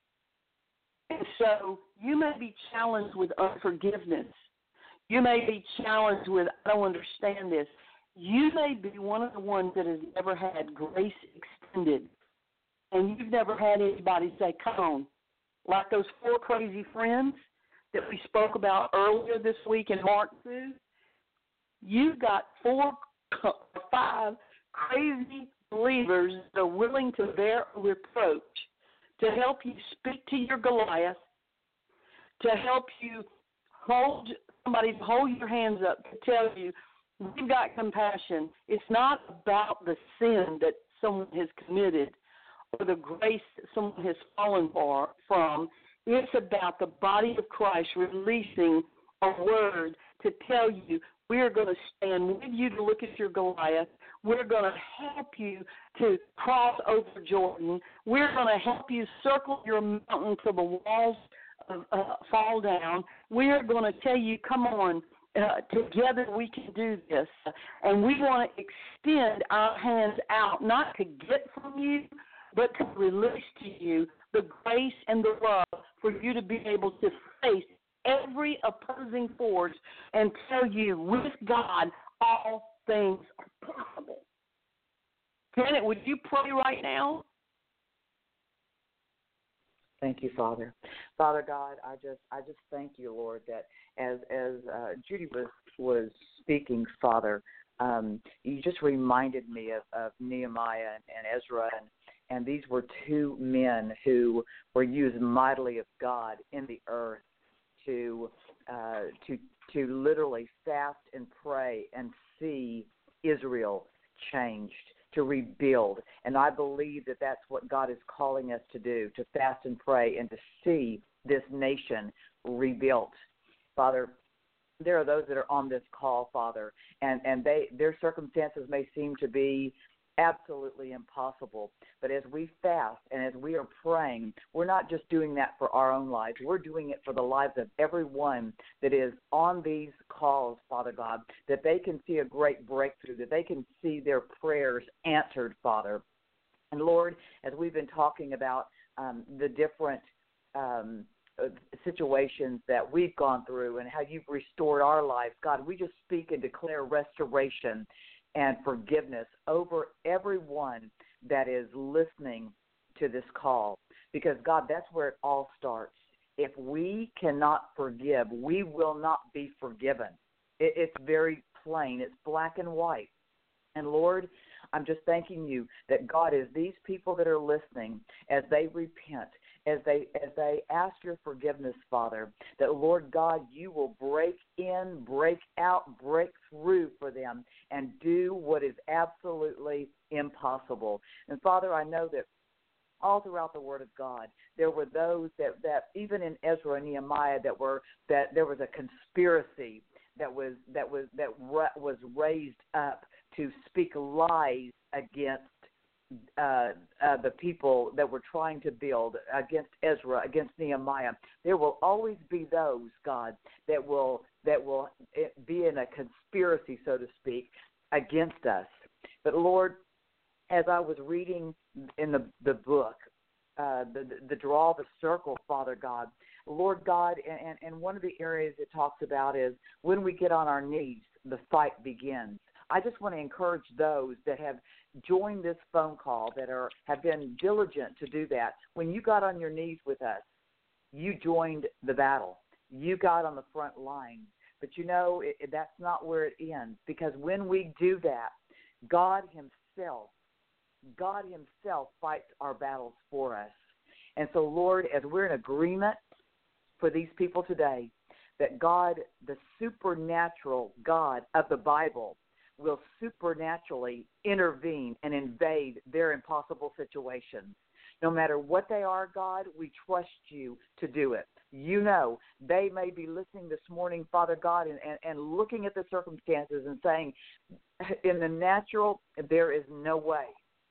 And so you may be challenged with unforgiveness. You may be challenged with, I don't understand this. You may be one of the ones that has never had grace extended. And you've never had anybody say, come on, like those four crazy friends that we spoke about earlier this week in Mark two. You've got four or five crazy believers that are willing to bear reproach, to help you speak to your Goliath, to help you hold somebody, hold your hands up to tell you, we've got compassion. It's not about the sin that someone has committed or the grace that someone has fallen for, from. It's about the body of Christ releasing a word to tell you, we're going to stand with you to look at your Goliath. We're going to help you to cross over Jordan. We're going to help you circle your mountain till the walls uh, fall down. We're going to tell you, come on, uh, together we can do this. And we want to extend our hands out, not to get from you, but to release to you the grace and the love for you to be able to face every opposing force and tell you, with God, all things are possible. Janet, would you pray right now? Thank you, Father. Father God, I just I just thank you, Lord, that as as uh, Judy was was speaking, Father, um, you just reminded me of, of Nehemiah and, and Ezra, and, and these were two men who were used mightily of God in the earth to uh, to to literally fast and pray and see Israel changed, to rebuild. And I believe that that's what God is calling us to do, to fast and pray and to see this nation rebuilt. Father, there are those that are on this call, Father, and, and they their circumstances may seem to be absolutely impossible. But as we fast and as we are praying, we're not just doing that for our own lives. We're doing it for the lives of everyone that is on these calls, Father God, that they can see a great breakthrough, that they can see their prayers answered, Father. And Lord, as we've been talking about um, the different um, situations that we've gone through and how you've restored our lives, God, we just speak and declare restoration and forgiveness over everyone that is listening to this call. Because, God, that's where it all starts. If we cannot forgive, we will not be forgiven. It, it's very plain. It's black and white. And, Lord, I'm just thanking you that, God, as these people that are listening, as they repent, as they as they ask your forgiveness, Father, that, Lord God, you will break in, break out, break through for them and do what is absolutely impossible. And, Father, I know that all throughout the Word of God, there were those that, that even in Ezra and Nehemiah, that were that there was a conspiracy that was that was that was raised up to speak lies against Uh, uh, the people that were trying to build, against Ezra, against Nehemiah. There will always be those, God, that will that will be in a conspiracy, so to speak, against us. But Lord, as I was reading in the the book, uh, the the Draw the Circle, Father God, Lord God, and, and one of the areas it talks about is when we get on our knees, the fight begins. I just want to encourage those that have joined this phone call, that are have been diligent to do that. When you got on your knees with us, you joined the battle. You got on the front line. But, you know, it, that's not where it ends, because when we do that, God himself, God himself fights our battles for us. And so, Lord, as we're in agreement for these people today, that God, the supernatural God of the Bible, will supernaturally intervene and invade their impossible situations. No matter what they are, God, we trust you to do it. You know, they may be listening this morning, Father God, and, and, and looking at the circumstances and saying, in the natural, there is no way.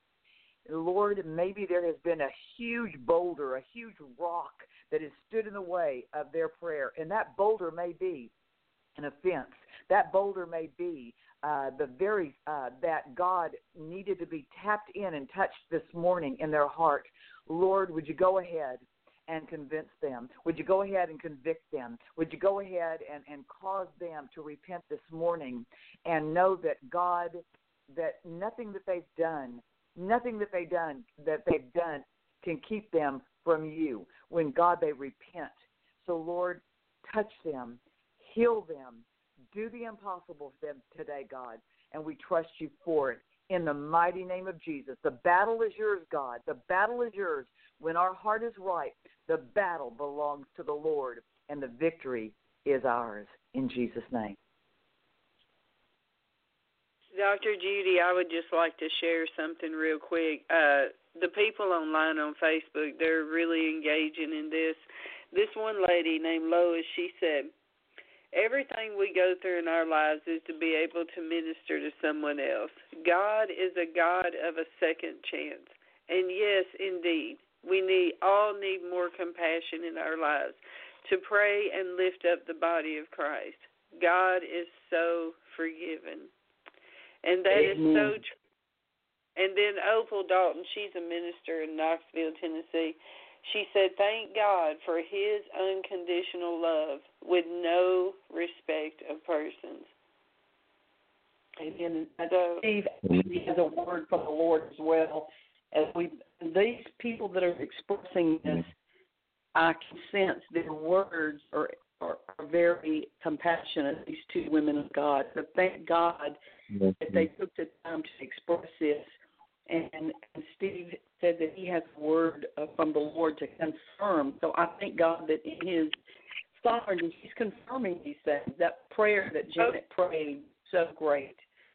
Lord, maybe there has been a huge boulder, a huge rock that has stood in the way of their prayer, and that boulder may be an offense. That boulder may be uh, the very uh, that God needed to be tapped in and touched this morning in their heart. Lord, would you go ahead and convince them? Would you go ahead and convict them? Would you go ahead and, and cause them to repent this morning and know that God, that nothing that they've done, nothing that they've done that they've done can keep them from you when, God, they repent. So, Lord, touch them, heal them, do the impossible for them today, God, and we trust you for it. In the mighty name of Jesus, the battle is yours, God. The battle is yours. When our heart is right, the battle belongs to the Lord, and the victory is ours. In Jesus' name. Doctor Judy, I would just like to share something real quick. Uh, the people online on Facebook, they're really engaging in this. This one lady named Lois, she said, everything we go through in our lives is to be able to minister to someone else. God is a God of a second chance. And yes, indeed, we need all need more compassion in our lives to pray and lift up the body of Christ. God is so forgiving. And that Amen. Is so true. And then Opal Dalton, she's a minister in Knoxville, Tennessee. She said, thank God for his unconditional love with no respect of persons. Amen. And So, Steve actually has a word from the Lord as well. As we, these people that are expressing this, I can sense their words are, are, are very compassionate, these two women of God. So thank God that they took the time to express this. And, and Steve said that he has a word uh, from the Lord to confirm. So I thank God that in his sovereignty, he's confirming these things. That prayer that Janet prayed, so great.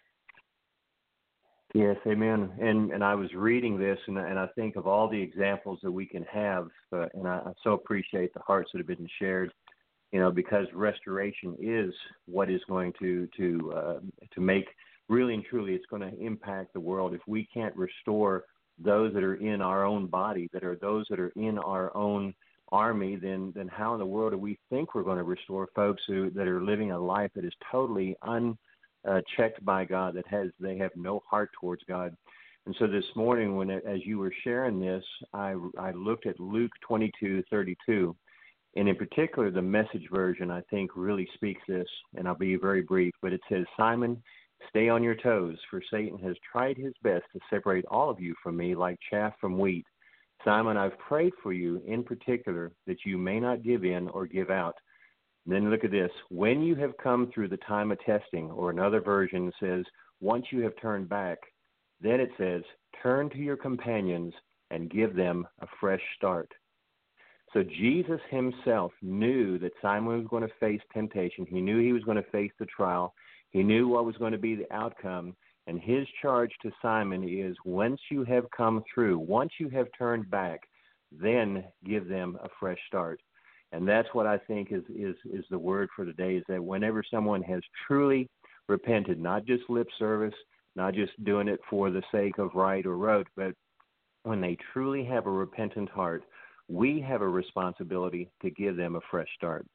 Yes, amen. And and I was reading this, and and I think of all the examples that we can have, uh, and I, I so appreciate the hearts that have been shared. You know, because restoration is what is going to to uh, to make really and truly, it's going to impact the world. If we can't restore those that are in our own body, that are those that are in our own army, then then how in the world do we think we're going to restore folks who that are living a life that is totally un Uh, checked by God, that has they have no heart towards God? And so this morning, when as you were sharing this, I, I looked at Luke twenty-two thirty-two, and in particular, the Message version I think really speaks this, and I'll be very brief, but it says, "Simon, stay on your toes, for Satan has tried his best to separate all of you from me like chaff from wheat. Simon, I've prayed for you in particular that you may not give in or give out." Then look at this. "When you have come through the time of testing," or another version says, "once you have turned back," then it says, "turn to your companions and give them a fresh start." So Jesus himself knew that Simon was going to face temptation. He knew he was going to face the trial. He knew what was going to be the outcome. And his charge to Simon is, once you have come through, once you have turned back, then give them a fresh start. And that's what I think is, is, is the word for today, is that whenever someone has truly repented, not just lip service, not just doing it for the sake of right or rote, but when they truly have a repentant heart, we have a responsibility to give them a fresh start.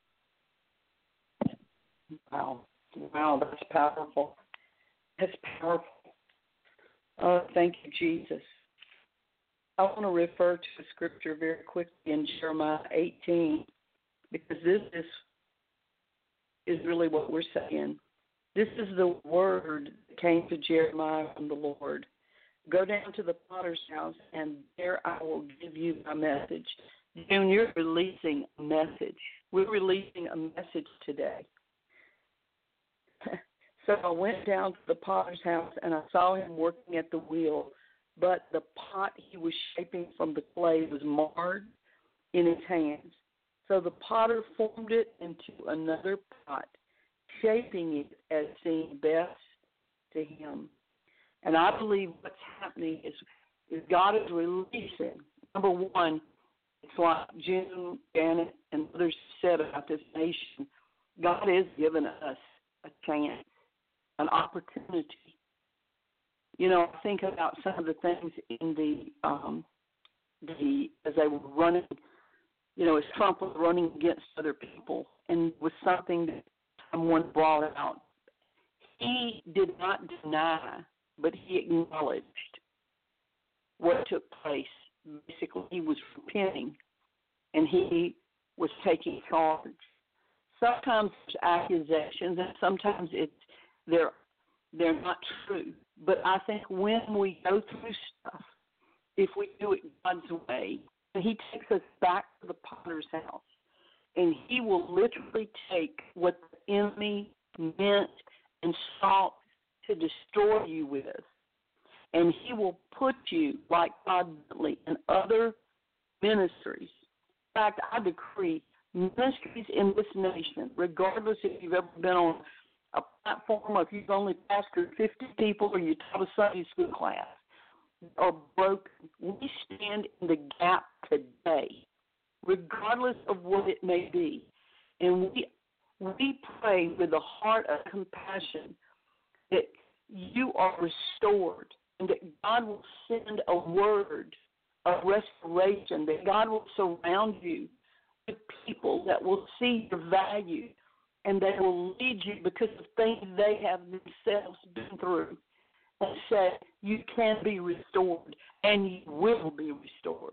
Wow. Wow, that's powerful. That's powerful. Oh, thank you, Jesus. I want to refer to a scripture very quickly in Jeremiah eighteen, because this is is really what we're saying. This is the word that came to Jeremiah from the Lord. "Go down to the potter's house, and there I will give you my message." June, you're releasing a message. We're releasing a message today. So I went down to the potter's house, and I saw him working at the wheel, but the pot he was shaping from the clay was marred in his hands. So the potter formed it into another pot, shaping it as seemed best to him. And I believe what's happening is, is God is releasing. Number one, it's like June, Janet, and others said about this nation. God is giving us a chance, an opportunity. You know, I think about some of the things in the um, the as they were running. You know, as Trump was running against other people, and was something that someone brought out. He did not deny, but he acknowledged what took place. Basically, he was repenting, and he was taking charge. Sometimes it's accusations, and sometimes it's they're they're not true. But I think when we go through stuff, if we do it God's way, and he takes us back to the potter's house, and he will literally take what the enemy meant and sought to destroy you with, and he will put you, like God did, in other ministries. In fact, I decree ministries in this nation, regardless if you've ever been on a platform or if you've only pastored fifty people or you taught a Sunday school class, are broken. We stand in the gap today, regardless of what it may be. And we we pray with a heart of compassion that you are restored and that God will send a word of restoration, that God will surround you with people that will see your value and they will lead you because of things they have themselves been through. And say, you can be restored, and you will be restored.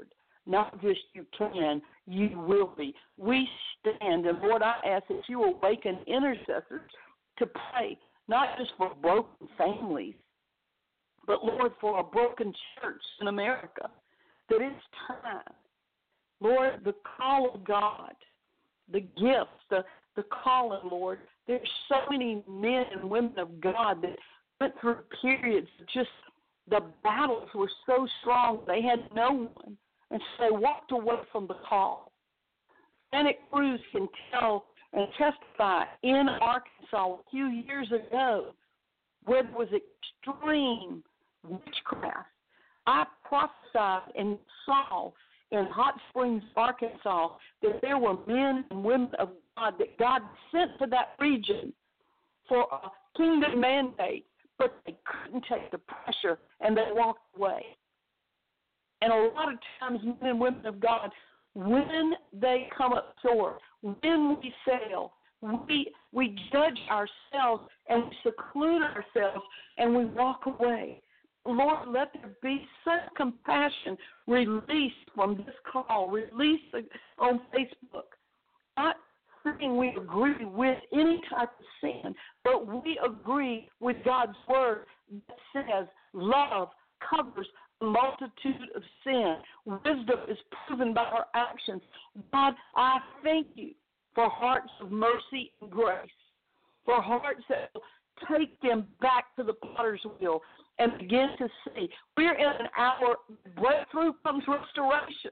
not just you can, you will be. We stand, and Lord, I ask that you awaken intercessors to pray, not just for broken families, but, Lord, for a broken church in America, that it's time. Lord, the call of God, the gifts, the, the calling, Lord, there's so many men and women of God that went through periods of just the battles were so strong they had no one, and so they walked away from the call. Senate Cruz can tell and testify in Arkansas a few years ago where there was extreme witchcraft. I prophesied and saw in Hot Springs, Arkansas, that there were men and women of God that God sent to that region for a kingdom mandate, but they couldn't take the pressure, and they walked away. And a lot of times, men and women of God, when they come up short, when we fail, we we judge ourselves and we seclude ourselves and we walk away. Lord, let there be such compassion released from this call, released on Facebook. Not saying we agree with any type of sin, but we agree with God's word that says love covers a multitude of sin. Wisdom is proven by our actions. God, I thank you for hearts of mercy and grace, for hearts that will take them back to the potter's wheel and begin to see. We're in an hour, breakthrough comes restoration.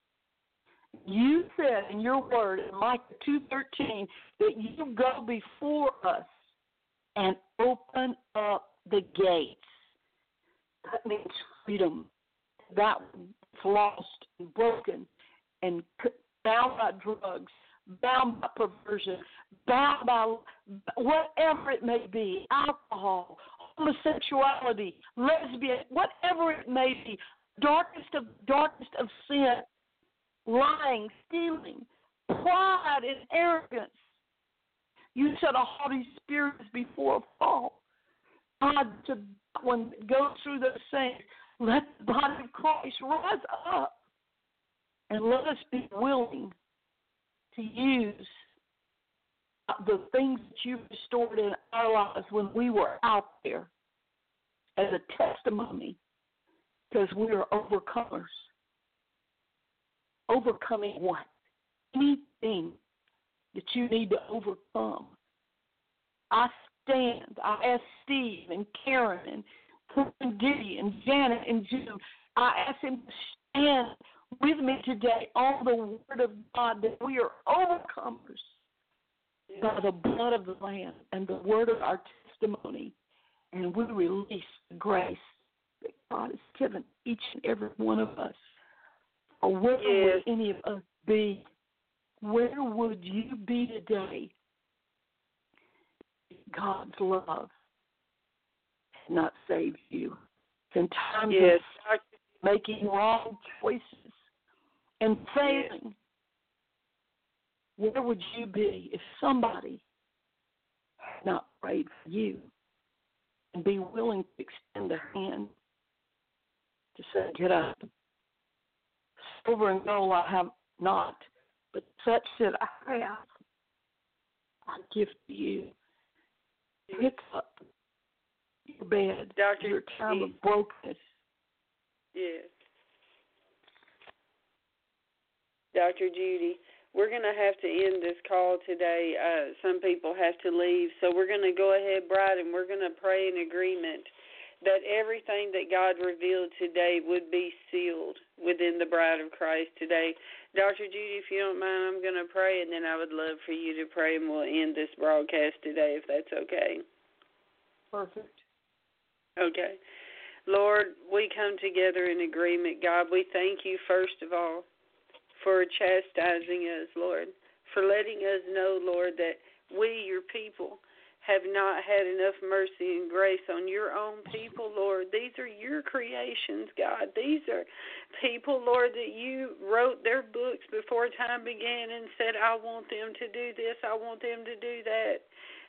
You said in your word in Micah two thirteen that you go before us and open up the gates. That means freedom. That was lost and broken and bound by drugs, bound by perversion, bound by whatever it may be, alcohol, homosexuality, lesbian, whatever it may be, darkest of darkest of sin, lying, stealing, pride, and arrogance. You said a haughty spirit is before a fall. God, to one that goes through those things, let the body of Christ rise up and let us be willing to use the things that you've restored in our lives when we were out there as a testimony, because we are overcomers. Overcoming what? Anything that you need to overcome. I stand. I ask Steve and Karen and Diddy and Janet and June. I ask them to stand with me today on the word of God that we are overcomers by the blood of the Lamb and the word of our testimony. And we release the grace that God has given each and every one of us. Or where yes. would any of us be? Where would you be today if God's love had not saved you? In times yes. of making wrong choices and failing, yes. where would you be if somebody had not prayed for you and be willing to extend a hand to say, get up? Silver and gold I have not, but such that I have, I give to you. Pick up your bed, Doctor your time of brokenness. Yes. Doctor Judy, we're going to have to end this call today. Uh, some people have to leave, so we're going to go ahead, Bride, and we're going to pray in agreement that everything that God revealed today would be sealed within the bride of Christ today. Doctor Judy, if you don't mind, I'm going to pray, and then I would love for you to pray, and we'll end this broadcast today, if that's okay. Perfect. Okay. Lord, we come together in agreement. God, we thank you, first of all, for chastising us, Lord, for letting us know, Lord, that we, your people, have not had enough mercy and grace on your own people, Lord. These are your creations, God. These are people, Lord, that you wrote their books before time began and said, I want them to do this, I want them to do that.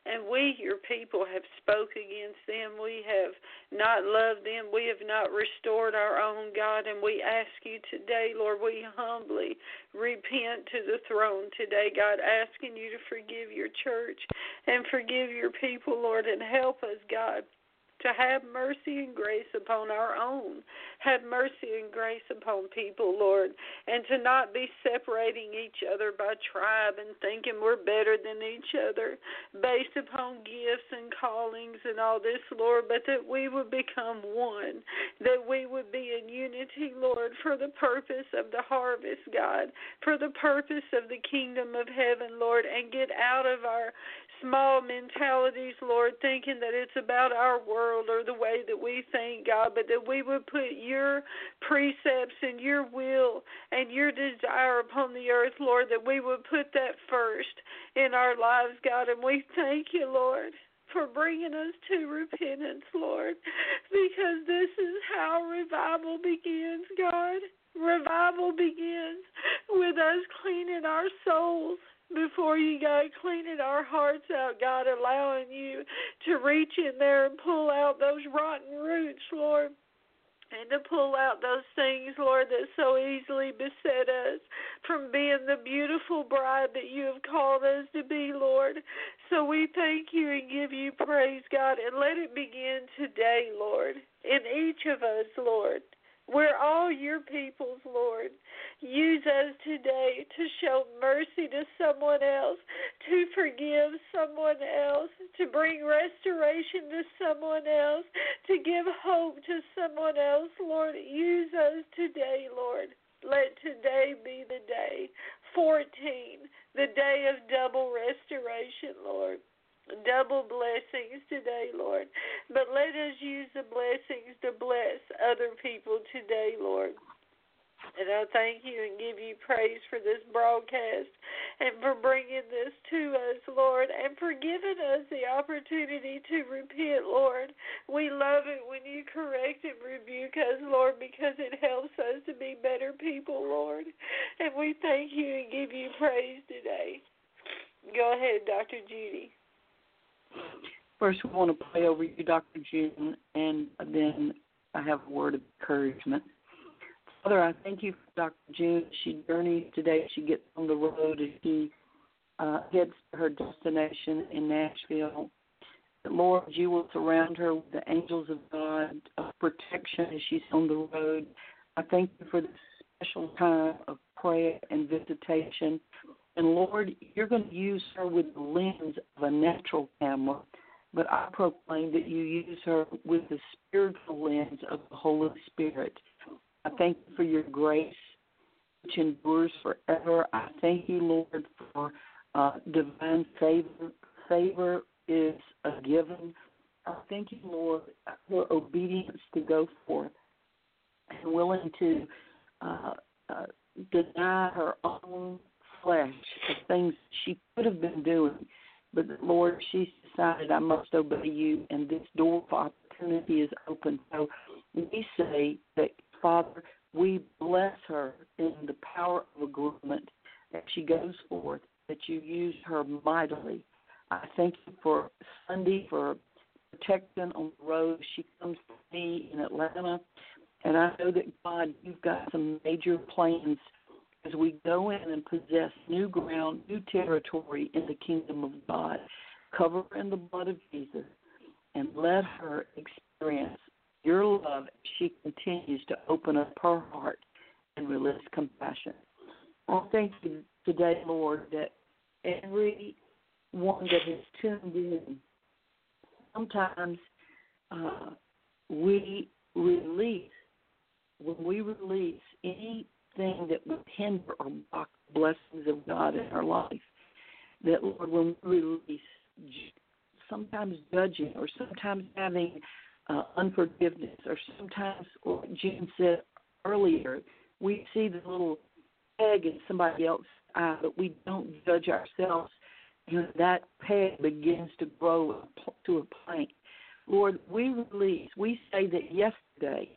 and we, your people, have spoke against them. We have not loved them. We have not restored our own, God, and we ask you today, Lord, we humbly repent to the throne today, God, asking you to forgive your church and forgive your people, Lord, and help us, God, to have mercy and grace upon our own. Have mercy and grace upon people, Lord, and to not be separating each other by tribe and thinking we're better than each other based upon gifts and callings and all this, Lord, but that we would become one, that we would be in unity, Lord, for the purpose of the harvest, God, for the purpose of the kingdom of heaven, Lord, and get out of our small mentalities, Lord, thinking that it's about our world or the way that we think, God, but that we would put your precepts and your will and your desire upon the earth, Lord, that we would put that first in our lives, God, and we thank you, Lord, for bringing us to repentance, Lord, because this is how revival begins, God. Revival begins with us cleaning our souls before you, God, cleaning our hearts out, God, allowing you to reach in there and pull out those rotten roots, Lord, and to pull out those things, Lord, that so easily beset us from being the beautiful bride that you have called us to be, Lord. So we thank you and give you praise, God, and let it begin today, Lord, in each of us, Lord. We're all your peoples, Lord. Use us today to show mercy to someone else, to forgive someone else, to bring restoration to someone else, to give hope to someone else, Lord. Use us today, Lord. Let today be the day, fourteen, the day of double restoration, Lord. Double blessings today, Lord. But let us use the blessings to bless other people today, Lord. And I thank you and give you praise for this broadcast and for bringing this to us, Lord, and for giving us the opportunity to repent, Lord. We love it when you correct and rebuke us, Lord, because it helps us to be better people, Lord. And we thank you and give you praise today. Go ahead, Doctor Judy. First, we want to pray over you, Doctor June, and then I have a word of encouragement. Father, I thank you for Doctor June. She journeys today. She gets on the road as she uh, heads to her destination in Nashville. Lord, you will surround her with the angels of God, of protection as she's on the road. I thank you for this special time of prayer and visitation. And, Lord, you're going to use her with the lens of a natural camera, but I proclaim that you use her with the spiritual lens of the Holy Spirit. I thank you for your grace, which endures forever. I thank you, Lord, for uh, divine favor. Favor is a given. I thank you, Lord, for obedience to go forth and willing to uh, uh, deny her own flesh of things she could have been doing. But, Lord, she's decided I must obey you, and this door of opportunity is open. So we say that, Father, we bless her in the power of agreement as she goes forth, that you use her mightily. I thank you for Sunday, for protection on the road. She comes to me in Atlanta, and I know that, God, you've got some major plans as we go in and possess new ground, new territory in the kingdom of God. Cover her in the blood of Jesus and let her experience your love as she continues to open up her heart and release compassion. I thank you today, Lord, that every one that has tuned in, sometimes uh, we release, when we release anything that would hinder or block the blessings of God in our life, that, Lord, when we release sometimes judging or sometimes having uh, unforgiveness or sometimes, what June said earlier, we see the little peg in somebody else's eye, but we don't judge ourselves, and that peg begins to grow to a plank. Lord, we release, we say that yesterday,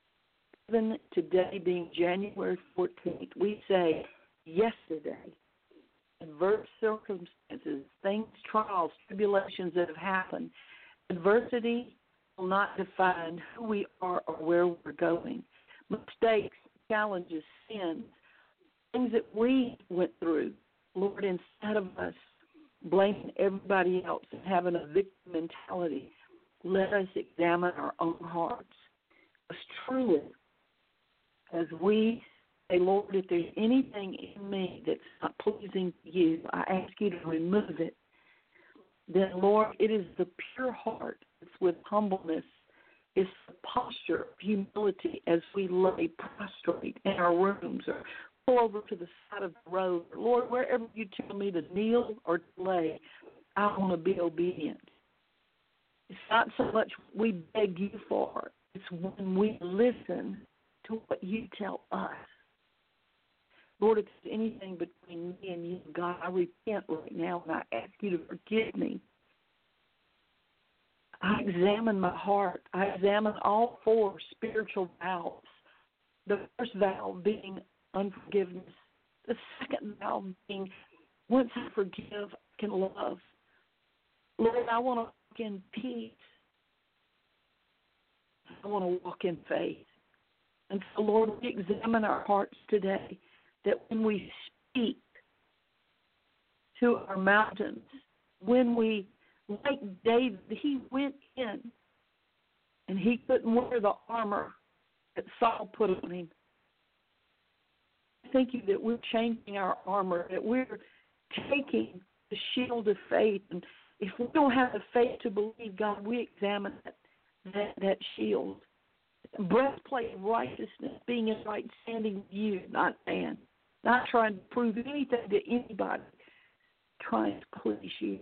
even today being January fourteenth, we say yesterday adverse circumstances, things, trials, tribulations that have happened. Adversity will not define who we are or where we're going. Mistakes, challenges, sins, things that we went through, Lord, instead of us blaming everybody else and having a victim mentality, let us examine our own hearts. Because truly, as we say, Lord, if there's anything in me that's not pleasing to you, I ask you to remove it. Then, Lord, it is the pure heart. It's with humbleness. It's the posture of humility as we lay prostrate in our rooms or pull over to the side of the road. Lord, wherever you tell me to kneel or to lay, I want to be obedient. It's not so much we beg you for. It's when we listen to what you tell us. Lord, if there's anything between me and you, God, I repent right now, and I ask you to forgive me. I examine my heart. I examine all four spiritual vows. The first vow being unforgiveness. The second vow being, once I forgive, I can love. Lord, I want to walk in peace. I want to walk in faith. And so, Lord, we examine our hearts today, that when we speak to our mountains, when we, like David, he went in and he couldn't wear the armor that Saul put on him. Thank you that we're changing our armor, that we're taking the shield of faith. And if we don't have the faith to believe, God, we examine that, that, that shield. Breastplate of righteousness, being in right standing with you, not man. Not trying to prove anything to anybody, trying to please you.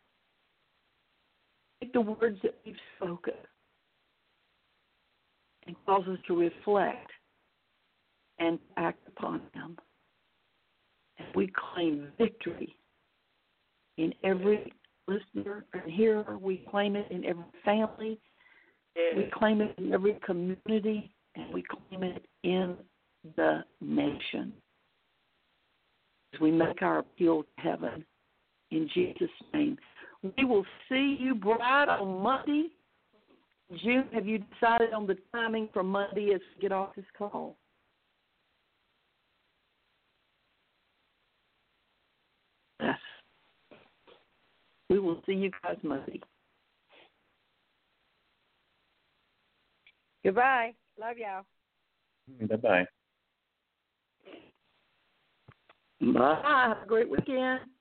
Take the words that we've spoken and cause us to reflect and act upon them. And we claim victory in every listener and hearer. We claim it in every family. We claim it in every community. And we claim it in the nation. As we make our appeal to heaven, in Jesus' name. We will see you, bride, on Monday. June, have you decided on the timing for Monday as we get off this call? Yes. We will see you guys Monday. Goodbye. Love y'all. Bye-bye. Bye. Have a great weekend.